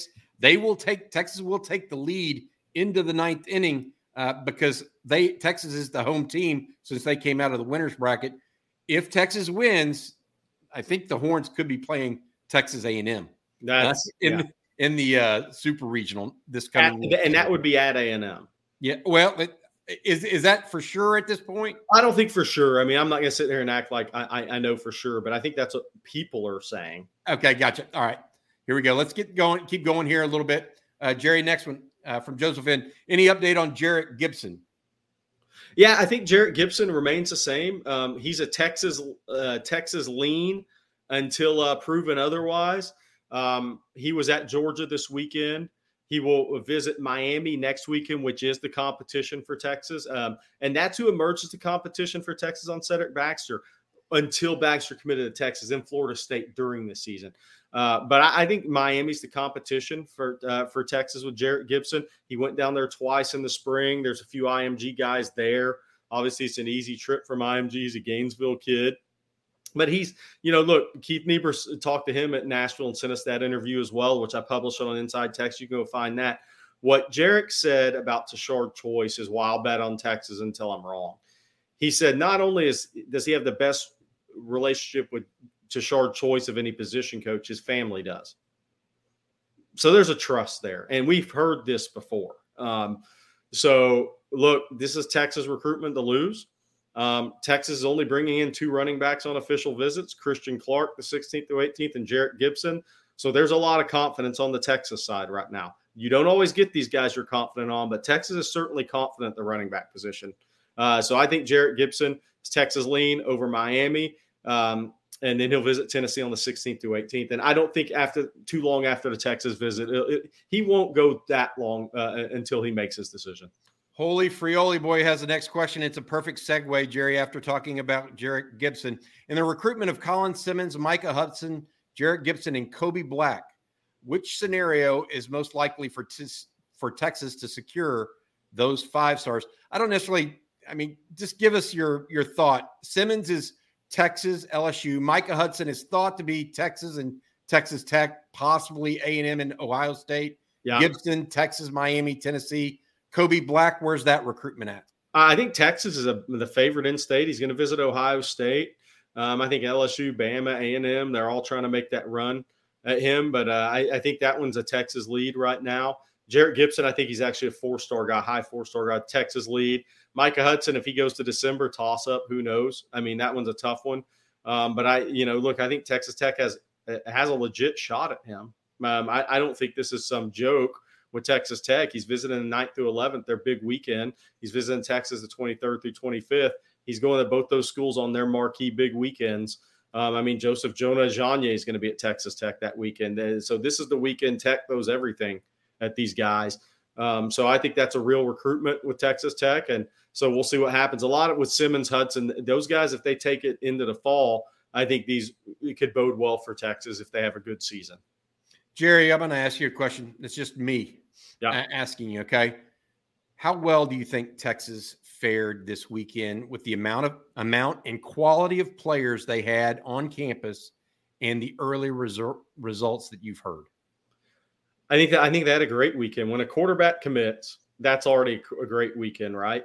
Texas will take the lead into the 9th inning because Texas is the home team since they came out of the winner's bracket. If Texas wins, I think the Horns could be playing Texas A&M. That's in the super regional this coming week. And that would be at A&M. Yeah, well, is that for sure at this point? I don't think for sure. I mean, I'm not going to sit there and act like I know for sure, but I think that's what people are saying. Okay, gotcha. All right, here we go. Let's get going. Keep going here a little bit. Jerry, next one from Josephine. Any update on Jarrett Gibson? Yeah, I think Jarrett Gibson remains the same. He's a Texas lean until proven otherwise. He was at Georgia this weekend. He will visit Miami next weekend, which is the competition for Texas. And that's who emerges the competition for Texas on Cedric Baxter until Baxter committed to Texas and Florida State during the season. But I think Miami's the competition for Texas with Jarrett Gibson. He went down there twice in the spring. There's a few IMG guys there. Obviously, it's an easy trip from IMG. He's a Gainesville kid. But he's, look, Keith Niebuhr talked to him at Nashville and sent us that interview as well, which I published on Inside Texas. You can go find that. What Jarek said about Tashard Choice is, well, I'll bet on Texas until I'm wrong. He said not only does he have the best relationship with Tashard Choice of any position coach, his family does. So there's a trust there, and we've heard this before. So look, this is Texas recruitment to lose. Texas is only bringing in 2 running backs on official visits, Christian Clark, the 16th to 18th, and Jarrett Gibson. So there's a lot of confidence on the Texas side right now. You don't always get these guys you're confident on, but Texas is certainly confident at the running back position. So I think Jarrett Gibson is Texas lean over Miami. And then he'll visit Tennessee on the 16th to 18th. And I don't think too long after the Texas visit, he won't go that long until he makes his decision. Holy Frioli boy has the next question. It's a perfect segue, Jerry, after talking about Jarrett Gibson. In the recruitment of Colin Simmons, Micah Hudson, Jarrett Gibson, and Kobe Black, which scenario is most likely for Texas to secure those 5 stars? I don't necessarily – just give us your thought. Simmons is Texas, LSU. Micah Hudson is thought to be Texas and Texas Tech, possibly A&M and Ohio State. Yeah. Gibson, Texas, Miami, Tennessee. Kobe Black, where's that recruitment at? I think Texas is the favorite in state. He's going to visit Ohio State. I think LSU, Bama, A&M, they're all trying to make that run at him. But I think that one's a Texas lead right now. Jarrett Gibson, I think he's actually a 4-star guy, high 4-star guy, Texas lead. Micah Hudson, if he goes to December, toss up, who knows? That one's a tough one. But I think Texas Tech has a legit shot at him. I don't think this is some joke with Texas Tech. He's visiting the 9th through 11th, their big weekend. He's visiting Texas the 23rd through 25th. He's going to both those schools on their marquee big weekends. Joseph Jonah-Ajonye is going to be at Texas Tech that weekend. And so this is the weekend Tech throws everything at these guys. So I think that's a real recruitment with Texas Tech. And so we'll see what happens. A lot with Simmons, Hudson, those guys, if they take it into the fall, I think it could bode well for Texas if they have a good season. Jerry, I'm going to ask you a question. It's just me asking you, okay? How well do you think Texas fared this weekend with the amount and quality of players they had on campus and the early results that you've heard? I think they had a great weekend. When a quarterback commits, that's already a great weekend, right?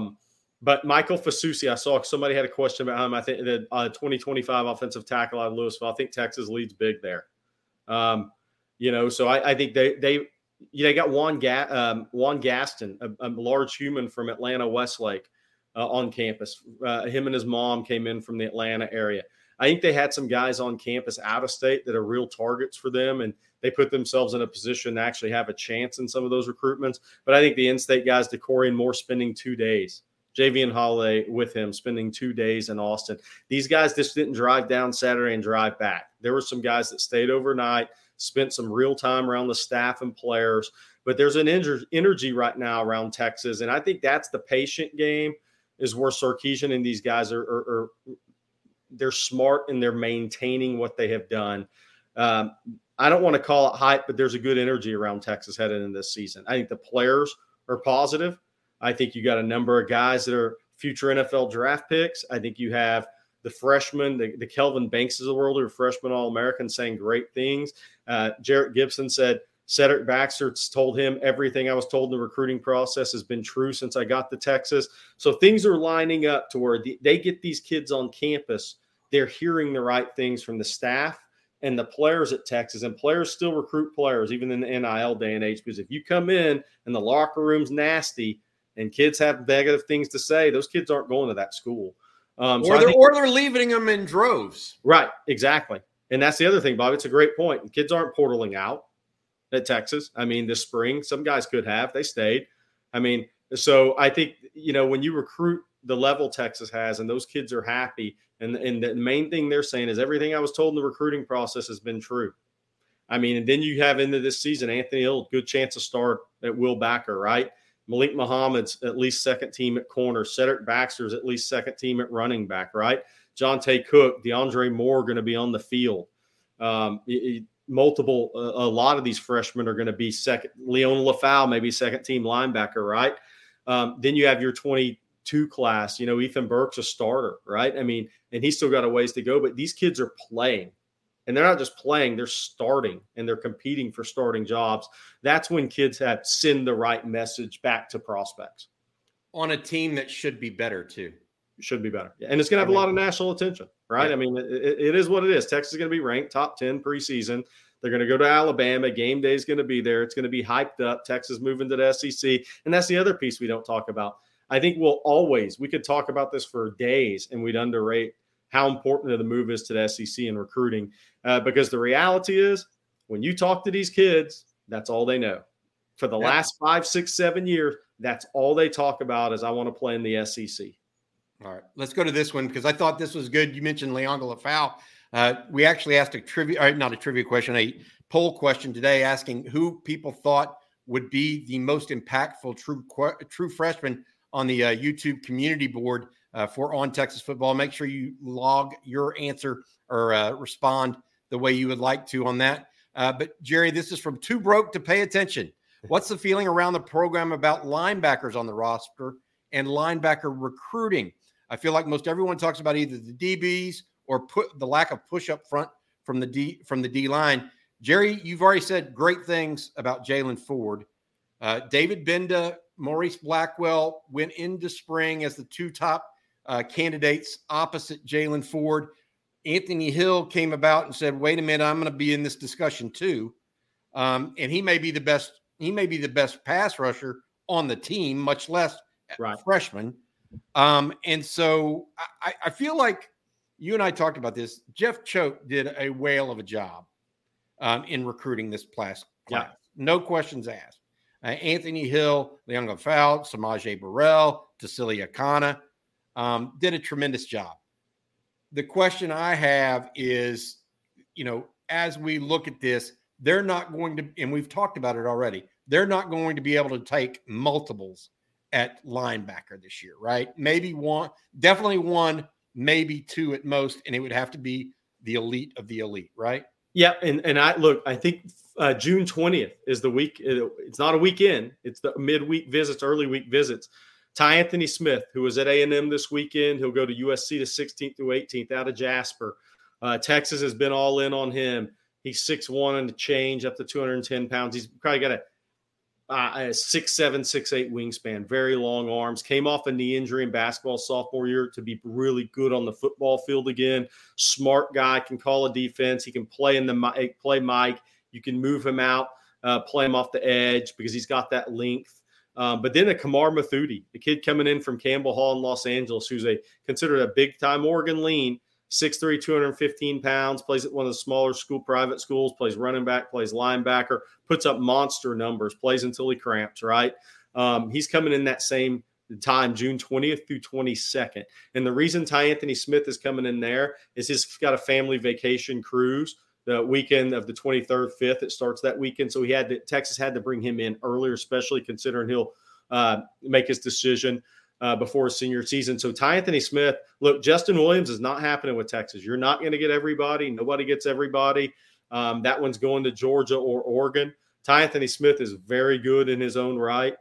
But Michael Fasusi, I saw somebody had a question about him. I think the 2025 offensive tackle out of Louisville. I think Texas leads big there. So I think they got Juan Gaston, a large human from Atlanta Westlake on campus. Him and his mom came in from the Atlanta area. I think they had some guys on campus out of state that are real targets for them, and they put themselves in a position to actually have a chance in some of those recruitments. But I think the in-state guys, DeCorian Moore spending 2 days, Javian Holiday with him spending 2 days in Austin. These guys just didn't drive down Saturday and drive back. There were some guys that stayed overnight, spent some real time around the staff and players. But there's an energy right now around Texas, and I think that's the patient game is where Sarkisian and these guys are they're smart and they're maintaining what they have done. I don't want to call it hype, but there's a good energy around Texas headed in this season. I think the players are positive. I think you got a number of guys that are future NFL draft picks. I think you have the freshmen, the Kelvin Banks of the world, who are freshman All-American, saying great things. Jarrett Gibson said, Cedric Baxter told him everything I was told in the recruiting process has been true since I got to Texas. So things are lining up to where they get these kids on campus. They're hearing the right things from the staff and the players at Texas, and players still recruit players, even in the NIL day and age, because if you come in and the locker room's nasty and kids have negative things to say, those kids aren't going to that school. Or they're leaving them in droves. Right, exactly. And that's the other thing, Bob. It's a great point. The kids aren't portaling out at Texas. This spring, some guys could have. They stayed. So I think, when you recruit the level Texas has and those kids are happy, and the main thing they're saying is everything I was told in the recruiting process has been true. And then you have into this season, Anthony Hill, good chance to start at Will Backer, right? Malik Muhammad's at least second team at corner. Cedric Baxter's at least second team at running back, right? Jonte Cook, DeAndre Moore are going to be on the field. A lot of these freshmen are going to be second. Leon LaFau, maybe second team linebacker, right? Then you have your 22 class. Ethan Burke's a starter, right? And he's still got a ways to go, but these kids are playing. And they're not just playing, they're starting, and they're competing for starting jobs. That's when kids have send the right message back to prospects. On a team that should be better, too. Should be better. And it's going to have a lot of national attention, right? Yeah. It is what it is. Texas is going to be ranked top 10 preseason. They're going to go to Alabama. Game day is going to be there. It's going to be hyped up. Texas moving to the SEC. And that's the other piece we don't talk about. I think we could talk about this for days and we'd underrate how important the move is to the SEC in recruiting. Because the reality is when you talk to these kids, that's all they know. For the last 5, 6, 7 years, that's all they talk about is I want to play in the SEC. All right, let's go to this one because I thought this was good. You mentioned Leonga Lafau. We actually asked a poll question today asking who people thought would be the most impactful true freshman on the YouTube community board for On Texas Football. Make sure you log your answer or respond the way you would like to on that. But Jerry, this is from Too Broke to Pay Attention. What's the feeling around the program about linebackers on the roster and linebacker recruiting? I feel like most everyone talks about either the DBs or the lack of push up front from the D line. Jerry, you've already said great things about Jaylan Ford. David Benda, Maurice Blackwell went into spring as the two top candidates opposite Jaylan Ford. Anthony Hill came about and said, wait a minute, I'm going to be in this discussion too. And he may be the best pass rusher on the team, much less freshman. And so I feel like you and I talked about this. Jeff Choate did a whale of a job in recruiting this class. Yeah. No questions asked. Anthony Hill, Leonga Lafau, Samaje Burrell, Tassili Akana did a tremendous job. The question I have is, as we look at this, they're not going to, and we've talked about it already, they're not going to be able to take multiples at linebacker this year, right? Maybe one, definitely one, maybe two at most, and it would have to be the elite of the elite, right? Yeah, and I think June 20th is the week. It's not a weekend. It's the midweek visits, early week visits. Ty Anthony Smith, who was at A&M this weekend, he'll go to USC the 16th through 18th out of Jasper. Texas has been all in on him. He's 6'1" and change, up to 210 pounds. He's probably got a 6'7", 6'8" wingspan, very long arms. Came off a knee injury in basketball sophomore year to be really good on the football field again. Smart guy, can call a defense. He can play play Mike. You can move him out, play him off the edge because he's got that length. But then a Kamar Mathudi, the kid coming in from Campbell Hall in Los Angeles, who's considered a big-time Oregon lean, 6'3", 215 pounds, plays at one of the private schools, plays running back, plays linebacker, puts up monster numbers, plays until he cramps, right? He's coming in that same time, June 20th through 22nd. And the reason Ty Anthony Smith is coming in there is he's got a family vacation cruise the weekend of the 23rd, 5th. It starts that weekend. So Texas had to bring him in earlier, especially considering he'll make his decision before his senior season. So Ty Anthony Smith, look, Justin Williams is not happening with Texas. You're not going to get everybody. Nobody gets everybody. That one's going to Georgia or Oregon. Ty Anthony Smith is very good in his own right.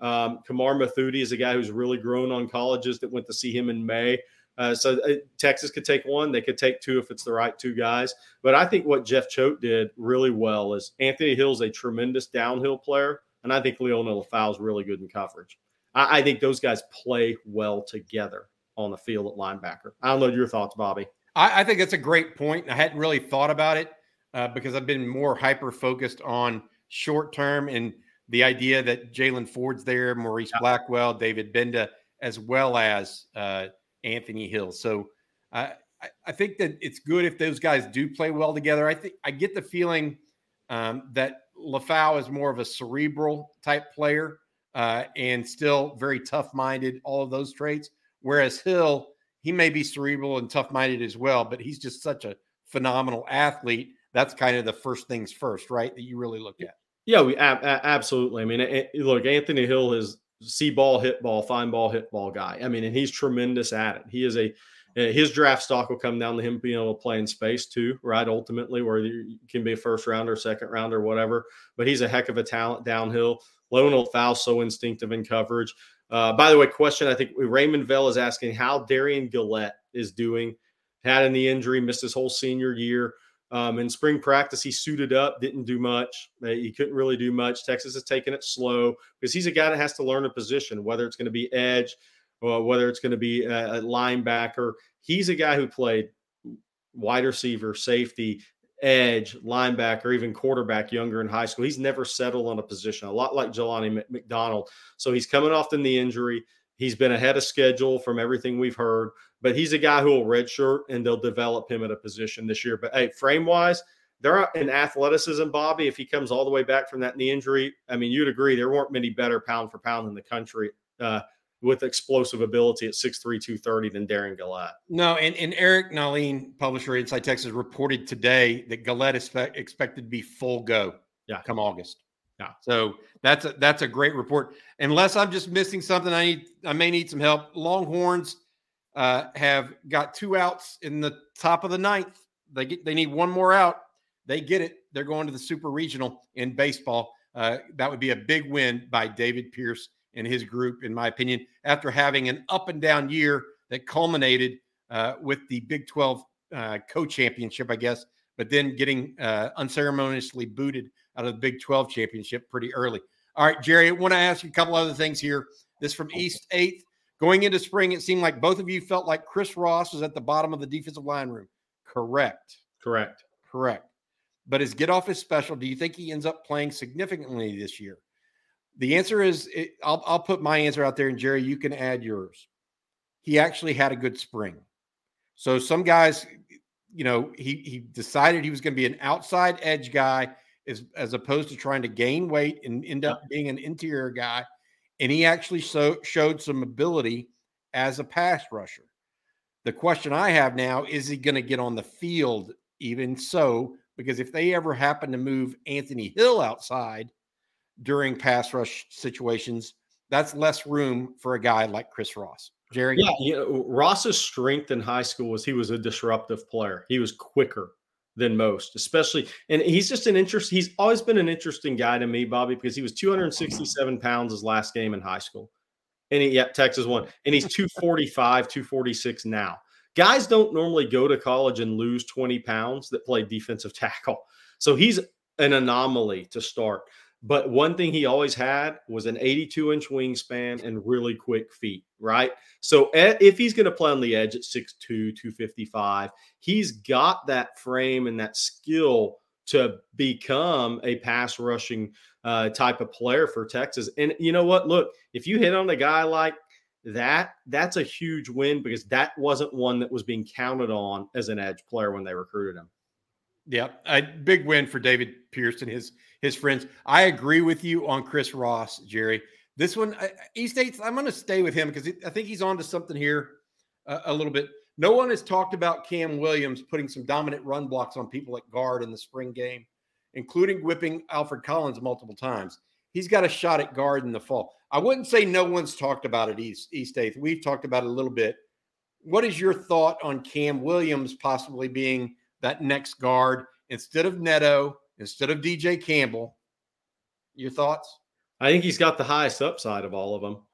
Kamar Mathudi is a guy who's really grown on colleges that went to see him in May. So Texas could take one. They could take two if it's the right two guys. But I think what Jeff Choate did really well is Anthony Hill's a tremendous downhill player, and I think Leonga Lafau is really good in coverage. I think those guys play well together on the field at linebacker. I don't know your thoughts, Bobby. I think that's a great point. I hadn't really thought about it because I've been more hyper-focused on short-term and the idea that Jaylan Ford's there, Maurice Blackwell, David Benda, as well as Anthony Hill. So I think that it's good if those guys do play well together. I get the feeling that Lafau is more of a cerebral type player and still very tough-minded, all of those traits. Whereas Hill, he may be cerebral and tough-minded as well, but he's just such a phenomenal athlete. That's kind of the first things first, right, that you really look at. Yeah, we absolutely. I mean, look, Anthony Hill is see ball, hit ball, find ball, hit ball guy. I mean, and he's tremendous at it. He is his draft stock will come down to him being able to play in space too, right? Ultimately, where you can be a first rounder, second rounder, whatever. But he's a heck of a talent downhill. Leonga Lafau, so instinctive in coverage. By the way, question, I think Raymond Vell is asking how Darian Gillette is doing. Had a knee injury, missed his whole senior year. In spring practice, he suited up, didn't do much. He couldn't really do much. Texas has taken it slow because he's a guy that has to learn a position, whether it's going to be edge or whether it's going to be a linebacker. He's a guy who played wide receiver, safety, edge, linebacker, even quarterback younger in high school. He's never settled on a position, a lot like Jelani McDonald. So he's coming off the knee injury. He's been ahead of schedule from everything we've heard, but he's a guy who will redshirt and they'll develop him at a position this year. But hey, frame-wise, they're in athleticism, Bobby, if he comes all the way back from that knee injury, I mean, you'd agree there weren't many better pound for pound in the country with explosive ability at 6'3", 230 than Darian Gillette. No, and Eric Naline, publisher Inside Texas, reported today that Gillette is expected to be full go come August. Yeah. So that's a great report. Unless I'm just missing something, I may need some help. Longhorns have got 2 outs in the top of the 9th. They need 1 more out. They get it. They're going to the Super Regional in baseball. That would be a big win by David Pierce and his group, in my opinion, after having an up and down year that culminated with the Big 12 co-championship, I guess, but then getting unceremoniously booted out of the Big 12 championship pretty early. All right, Jerry, I want to ask you a couple other things here. This from East 8th. Going into spring, it seemed like both of you felt like Chris Ross was at the bottom of the defensive line room. Correct. But his get off is special. Do you think he ends up playing significantly this year? The answer is, I'll put my answer out there, and Jerry, you can add yours. He actually had a good spring. So some guys, he decided he was going to be an outside edge guy as opposed to trying to gain weight and end up being an interior guy. And he actually showed some ability as a pass rusher. The question I have now, is he going to get on the field even so? Because if they ever happen to move Anthony Hill outside during pass rush situations, that's less room for a guy like Chris Ross. Jerry? Yeah, Ross's strength in high school was he was a disruptive player. He was quicker than most, especially. And he's just he's always been an interesting guy to me, Bobby, because he was 267 pounds his last game in high school. And Texas won. And he's 245, 246 now. Guys don't normally go to college and lose 20 pounds that play defensive tackle. So he's an anomaly to start. But one thing he always had was an 82-inch wingspan and really quick feet, right? So if he's going to play on the edge at 6'2", 255, he's got that frame and that skill to become a pass rushing type of player for Texas. And you know what? Look, if you hit on a guy like that, that's a huge win because that wasn't one that was being counted on as an edge player when they recruited him. Yeah, a big win for David Pierce and his friends. I agree with you on Chris Ross, Jerry. This one, East 8th, I'm going to stay with him because I think he's on to something here a little bit. No one has talked about Cam Williams putting some dominant run blocks on people at guard in the spring game, including whipping Alfred Collins multiple times. He's got a shot at guard in the fall. I wouldn't say no one's talked about it, East 8th. We've talked about it a little bit. What is your thought on Cam Williams possibly being that next guard instead of Neto, instead of DJ Campbell? Your thoughts? I think he's got the highest upside of all of them.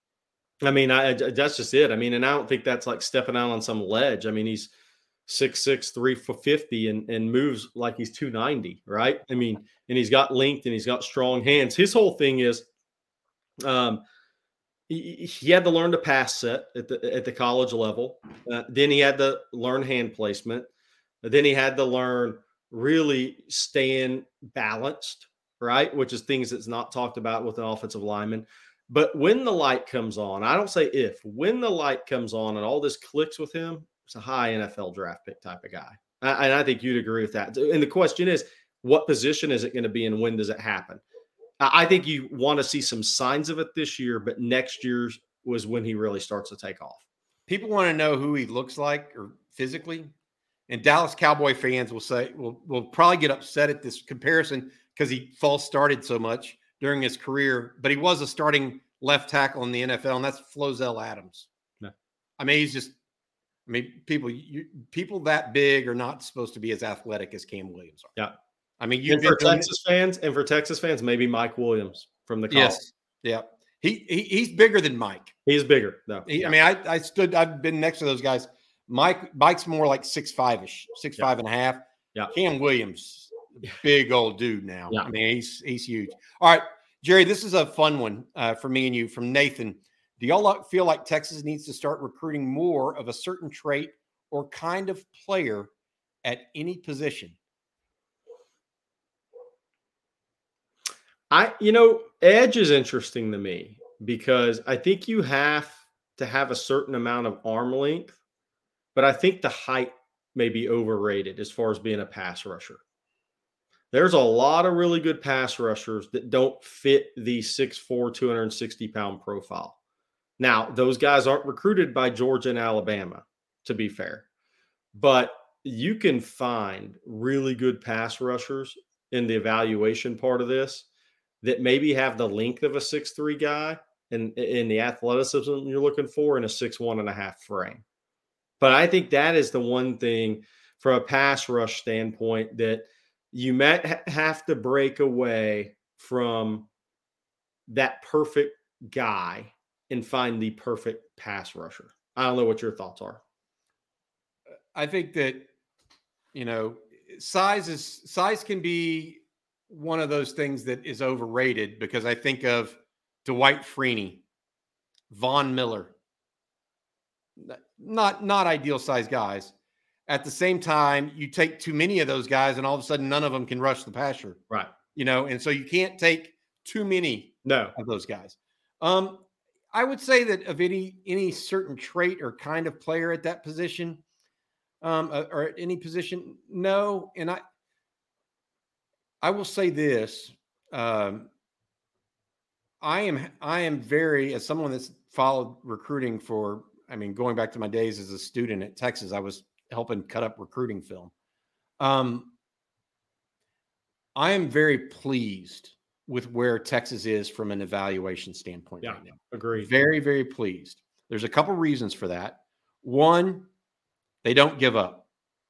I mean, that's just it. I mean, and I don't think that's like stepping out on some ledge. I mean, he's 6'6", 350 and moves like he's 290, right? I mean, and he's got length and he's got strong hands. His whole thing is he had to learn to pass set at the college level. Then he had to learn hand placement. Then he had to learn really staying balanced, right? Which is things that's not talked about with an offensive lineman. But when the light comes on, I don't say if, when the light comes on and all this clicks with him, it's a high NFL draft pick type of guy. And I think you'd agree with that. And the question is, what position is it going to be and when does it happen? I think you want to see some signs of it this year, but next year's was when he really starts to take off. People want to know who he looks like or physically. And Dallas Cowboy fans will probably get upset at this comparison because he false started so much during his career, but he was a starting left tackle in the NFL, and that's Flozell Adams. No. I mean, people that big are not supposed to be as athletic as Cam Williams are. Yeah. I mean, for Texas fans, maybe Mike Williams from the college. Yes. Yeah. He's bigger than Mike. He's bigger, though. I mean, I've been next to those guys. Mike's more like 6'5"-ish, 6'5" and a half. Yeah. Cam Williams, big old dude now. Yeah. I mean, he's huge. All right, Jerry, this is a fun one for me and you from Nathan. Do y'all feel like Texas needs to start recruiting more of a certain trait or kind of player at any position? Edge is interesting to me because I think you have to have a certain amount of arm length, but I think the height may be overrated as far as being a pass rusher. There's a lot of really good pass rushers that don't fit the 6'4", 260-pound profile. Now, those guys aren't recruited by Georgia and Alabama, to be fair. But you can find really good pass rushers in the evaluation part of this that maybe have the length of a 6'3" guy and in the athleticism you're looking for in a 6'1.5" frame. But I think that is the one thing from a pass rush standpoint that you might have to break away from that perfect guy and find the perfect pass rusher. I don't know what your thoughts are. I think that, size can be one of those things that is overrated because I think of Dwight Freeney, Von Miller, not ideal size guys. At the same time, you take too many of those guys and all of a sudden none of them can rush the passer. Right. And so you can't take too many of those guys. I would say that of any certain trait or kind of player at that position, or at any position, no. And I will say this: I am very, as someone that's followed recruiting for, going back to my days as a student at Texas, I was helping cut up recruiting film. I am very pleased with where Texas is from an evaluation standpoint right now. Agreed. Very, very pleased. There's a couple reasons for that. One, they don't give up.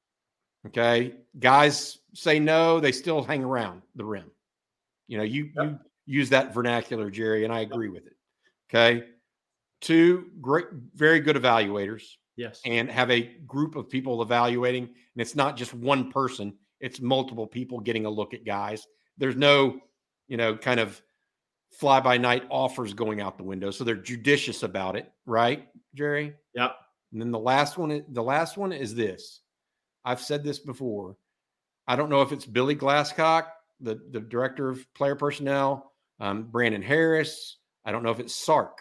Okay. Guys say no, they still hang around the rim. You use that vernacular, Jerry, and I agree with it. Okay. Two, great, very good evaluators. Yes. And have a group of people evaluating. And it's not just one person, it's multiple people getting a look at guys. There's no, kind of fly by night offers going out the window. So they're judicious about it. Right, Jerry? Yep. And then the last one is this. I've said this before. I don't know if it's Billy Glasscock, the director of player personnel, Brandon Harris. I don't know if it's Sark.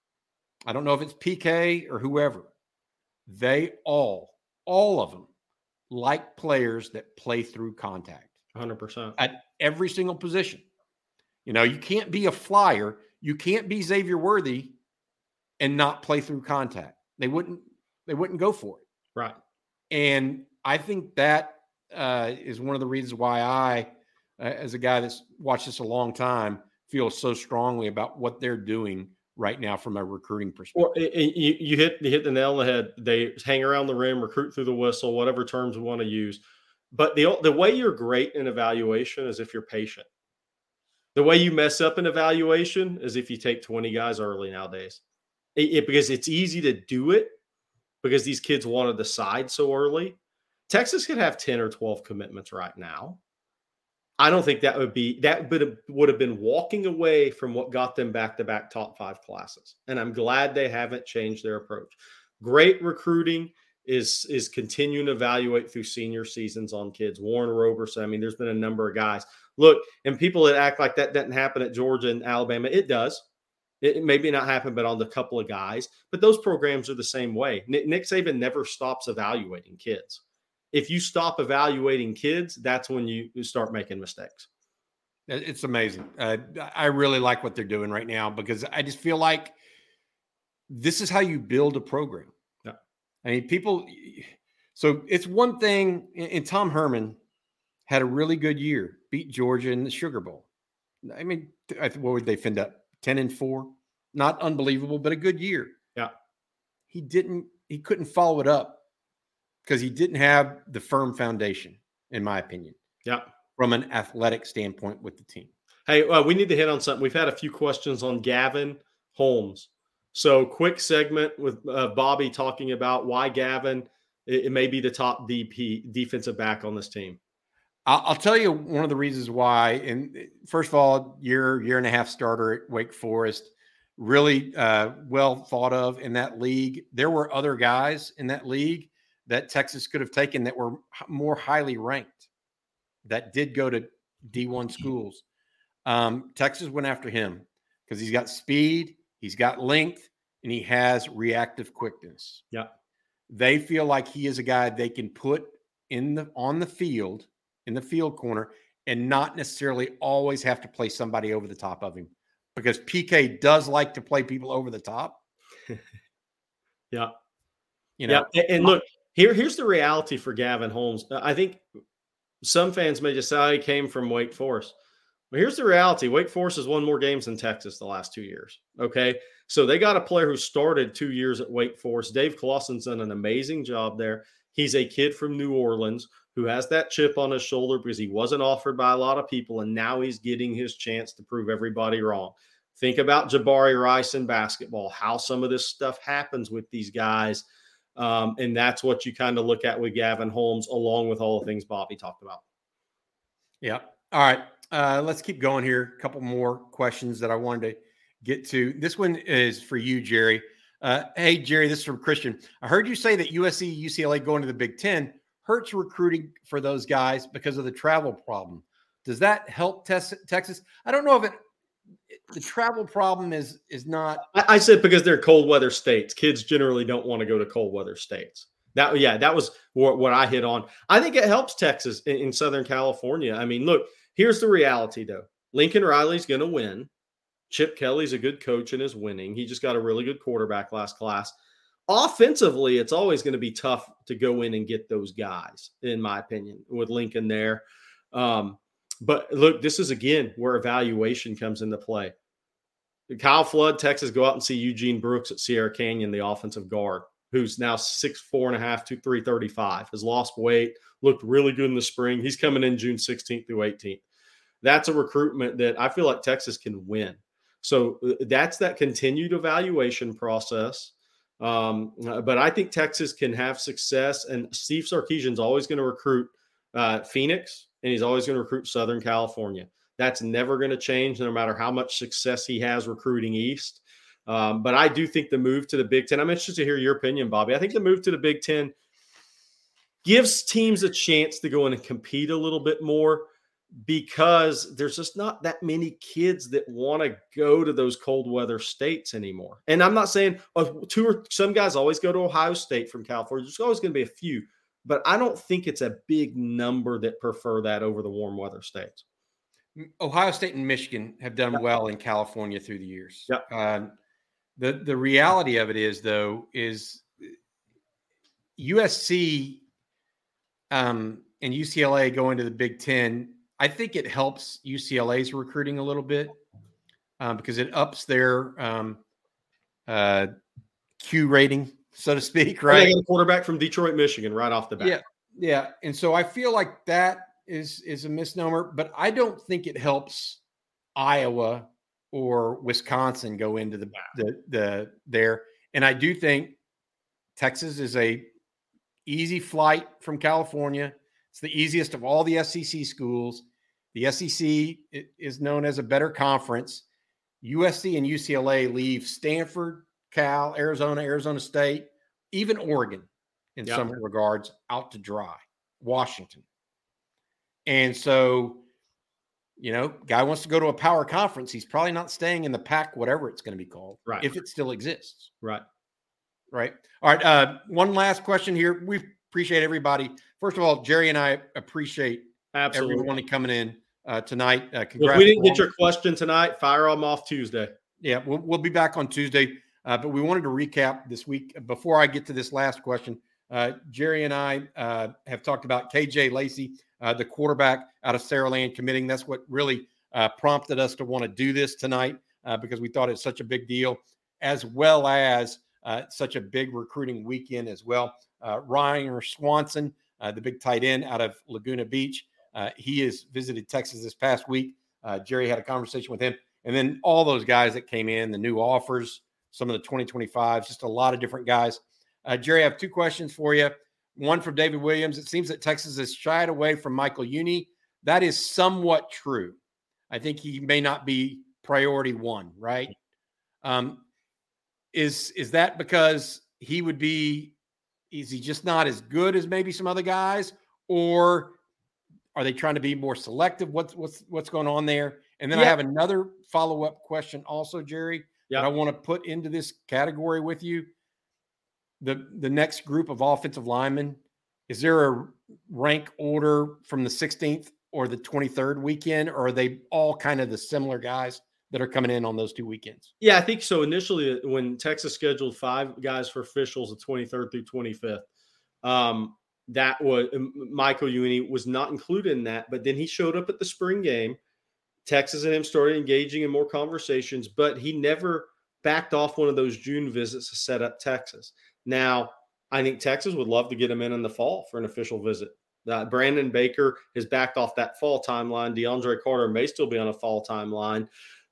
I don't know if it's PK or whoever. They all of them like players that play through contact. 100%. At every single position. You can't be a flyer. You can't be Xavier Worthy and not play through contact. They wouldn't go for it. Right. And I think that is one of the reasons why I, as a guy that's watched this a long time, feel so strongly about what they're doing right now from a recruiting perspective. Well, you hit the nail on the head. They hang around the rim, recruit through the whistle, whatever terms we want to use. But the way you're great in evaluation is if you're patient. The way you mess up in evaluation is if you take 20 guys early nowadays. Because it's easy to do it because these kids want to decide so early. Texas could have 10 or 12 commitments right now. I don't think that would have been walking away from what got them back-to-back top 5 classes. And I'm glad they haven't changed their approach. Great recruiting is continuing to evaluate through senior seasons on kids. Warren Roberson. There's been a number of guys. Look, and people that act like that doesn't happen at Georgia and Alabama, it does. It maybe not happen, but on the couple of guys. But those programs are the same way. Nick Saban never stops evaluating kids. If you stop evaluating kids, that's when you start making mistakes. It's amazing. I really like what they're doing right now because I just feel like this is how you build a program. Yeah. People. So it's one thing, and Tom Herman had a really good year, beat Georgia in the Sugar Bowl. What would they finish up? 10-4? Not unbelievable, but a good year. Yeah. He couldn't follow it up because he didn't have the firm foundation, in my opinion. Yeah. From an athletic standpoint with the team. Hey, we need to hit on something. We've had a few questions on Gavin Holmes. So quick segment with Bobby talking about why Gavin, it may be the top defensive back on this team. I'll tell you one of the reasons why. And first of all, year and a half starter at Wake Forest, really well thought of in that league. There were other guys in that league that Texas could have taken that were more highly ranked, that did go to D1 schools. Texas went after him because he's got speed, he's got length, and he has reactive quickness. Yeah. They feel like he is a guy they can put in the field corner and not necessarily always have to play somebody over the top of him, because PK does like to play people over the top. Yeah. Yeah. And look, here's the reality for Gavin Holmes. I think some fans may just say, oh, he came from Wake Forest. But here's the reality. Wake Forest has won more games than Texas the last 2 years. Okay. So they got a player who started 2 years at Wake Forest. Dave Clawson's done an amazing job there. He's a kid from New Orleans who has that chip on his shoulder because he wasn't offered by a lot of people, and now he's getting his chance to prove everybody wrong. Think about Jabari Rice in basketball, how some of this stuff happens with these guys. And that's what you kind of look at with Gavin Holmes, along with all the things Bobby talked about. Yeah. All right. Let's keep going here. A couple more questions that I wanted to get to. This one is for you, Jerry. Hey, Jerry, this is from Christian. I heard you say that USC, UCLA going to the Big Ten hurts recruiting for those guys because of the travel problem. Does that help Texas? I don't know if the travel problem is not. I said because they're cold weather states. Kids generally don't want to go to cold weather states. That was what I hit on. I think it helps Texas in Southern California. I mean, look, here's the reality, though. Lincoln Riley's going to win. Chip Kelly's a good coach and is winning. He just got a really good quarterback last class. Offensively, it's always going to be tough to go in and get those guys, in my opinion, with Lincoln there. But look, this is, again, where evaluation comes into play. Kyle Flood, Texas, go out and see Eugene Brooks at Sierra Canyon, the offensive guard, who's now 6'4.5" to 335, has lost weight, looked really good in the spring. He's coming in June 16th through 18th. That's a recruitment that I feel like Texas can win. So that's that continued evaluation process. But I think Texas can have success, and Steve Sarkisian's always going to recruit Phoenix, and he's always going to recruit Southern California. That's never going to change no matter how much success he has recruiting East. But I do think the move to the Big Ten, I'm interested to hear your opinion, Bobby. I think the move to the Big Ten gives teams a chance to go in and compete a little bit more, because there's just not that many kids that want to go to those cold weather states anymore. And I'm not saying some guys always go to Ohio State from California. There's always going to be a few, but I don't think it's a big number that prefer that over the warm weather states. Ohio State and Michigan have done well in California through the years. Yep. The reality of it is, though, is USC and UCLA going to the Big Ten. I think it helps UCLA's recruiting a little bit because it ups their Q rating, so to speak, right? They got a quarterback from Detroit, Michigan, right off the bat. Yeah. And so I feel like that is a misnomer, but I don't think it helps Iowa or Wisconsin go into the there. And I do think Texas is a easy flight from California. It's the easiest of all the SEC schools. The SEC is known as a better conference. USC and UCLA leave Stanford, Cal, Arizona State, even Oregon in some regards out to dry. Washington. And so, guy wants to go to a power conference. He's probably not staying in the Pac, whatever it's going to be called, right? If it still exists. Right. All right. One last question here. We appreciate everybody. First of all, Jerry and I appreciate everyone coming in tonight. Congrats. If we didn't get your question tonight, fire them off Tuesday. Yeah, we'll be back on Tuesday. But we wanted to recap this week. Before I get to this last question, Jerry and I have talked about KJ Lacey, the quarterback out of Saraland, committing. That's what really prompted us to want to do this tonight because we thought it's such a big deal, as well as such a big recruiting weekend as well. Ryan Swanson, the big tight end out of Laguna Beach, he has visited Texas this past week. Jerry had a conversation with him. And then all those guys that came in, the new offers, some of the 2025s, just a lot of different guys. Jerry, I have two questions for you. One from David Williams. It seems that Texas has shied away from Michael Uni. That is somewhat true. I think he may not be priority one, right? Is that because is he just not as good as maybe some other guys, or are they trying to be more selective? What's going on there? And then I have another follow-up question also, Jerry, that I want to put into this category with you. The next group of offensive linemen, is there a rank order from the 16th or the 23rd weekend, or are they all kind of the similar guys that are coming in on those 2 weekends? Yeah, I think so. Initially, when Texas scheduled 5 guys for officials, the 23rd through 25th, that was Michael Uini was not included in that, but then he showed up at the spring game. Texas and him started engaging in more conversations, but he never backed off one of those June visits to set up Texas. Now, I think Texas would love to get him in the fall for an official visit. Brandon Baker has backed off that fall timeline. DeAndre Carter may still be on a fall timeline.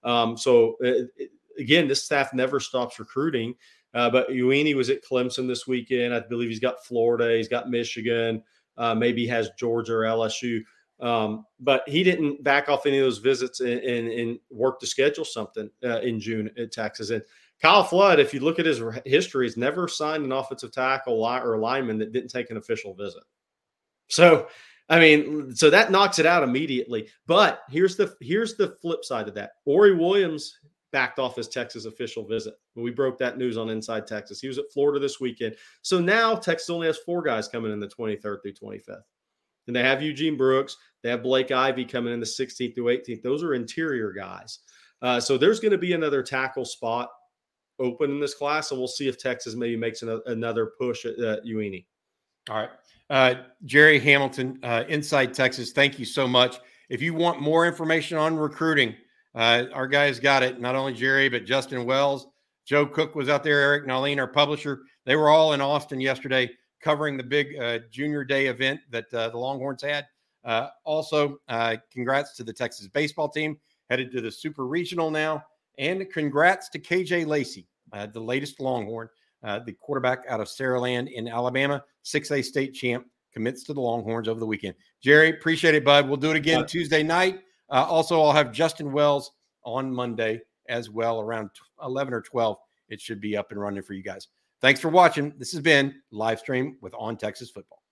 Again, this staff never stops recruiting. But Uini was at Clemson this weekend. I believe he's got Florida. He's got Michigan. Maybe he has Georgia or LSU. But he didn't back off any of those visits and work to schedule something in June at Texas. And Kyle Flood, if you look at his history, has never signed an offensive tackle or lineman that didn't take an official visit. So, I mean, so that knocks it out immediately. But here's the flip side of that. Ori Williams backed off his Texas official visit. We broke that news on Inside Texas. He was at Florida this weekend. So now Texas only has 4 guys coming in the 23rd through 25th. And they have Eugene Brooks. They have Blake Ivy coming in the 16th through 18th. Those are interior guys. So there's going to be another tackle spot open in this class, and we'll see if Texas maybe makes another push at Uini. All right. Jerry Hamilton, Inside Texas, thank you so much. If you want more information on recruiting, our guys got it. Not only Jerry, but Justin Wells. Joe Cook was out there, Eric Nalin, our publisher. They were all in Austin yesterday covering the big junior day event that the Longhorns had. Also, congrats to the Texas baseball team, headed to the Super Regional now. And congrats to KJ Lacey, the latest Longhorn, the quarterback out of Saraland in Alabama, 6A state champ, commits to the Longhorns over the weekend. Jerry, appreciate it, bud. We'll do it again Tuesday night. Also, I'll have Justin Wells on Monday as well, around 11 or 12. It should be up and running for you guys. Thanks for watching. This has been Live Stream with On Texas Football.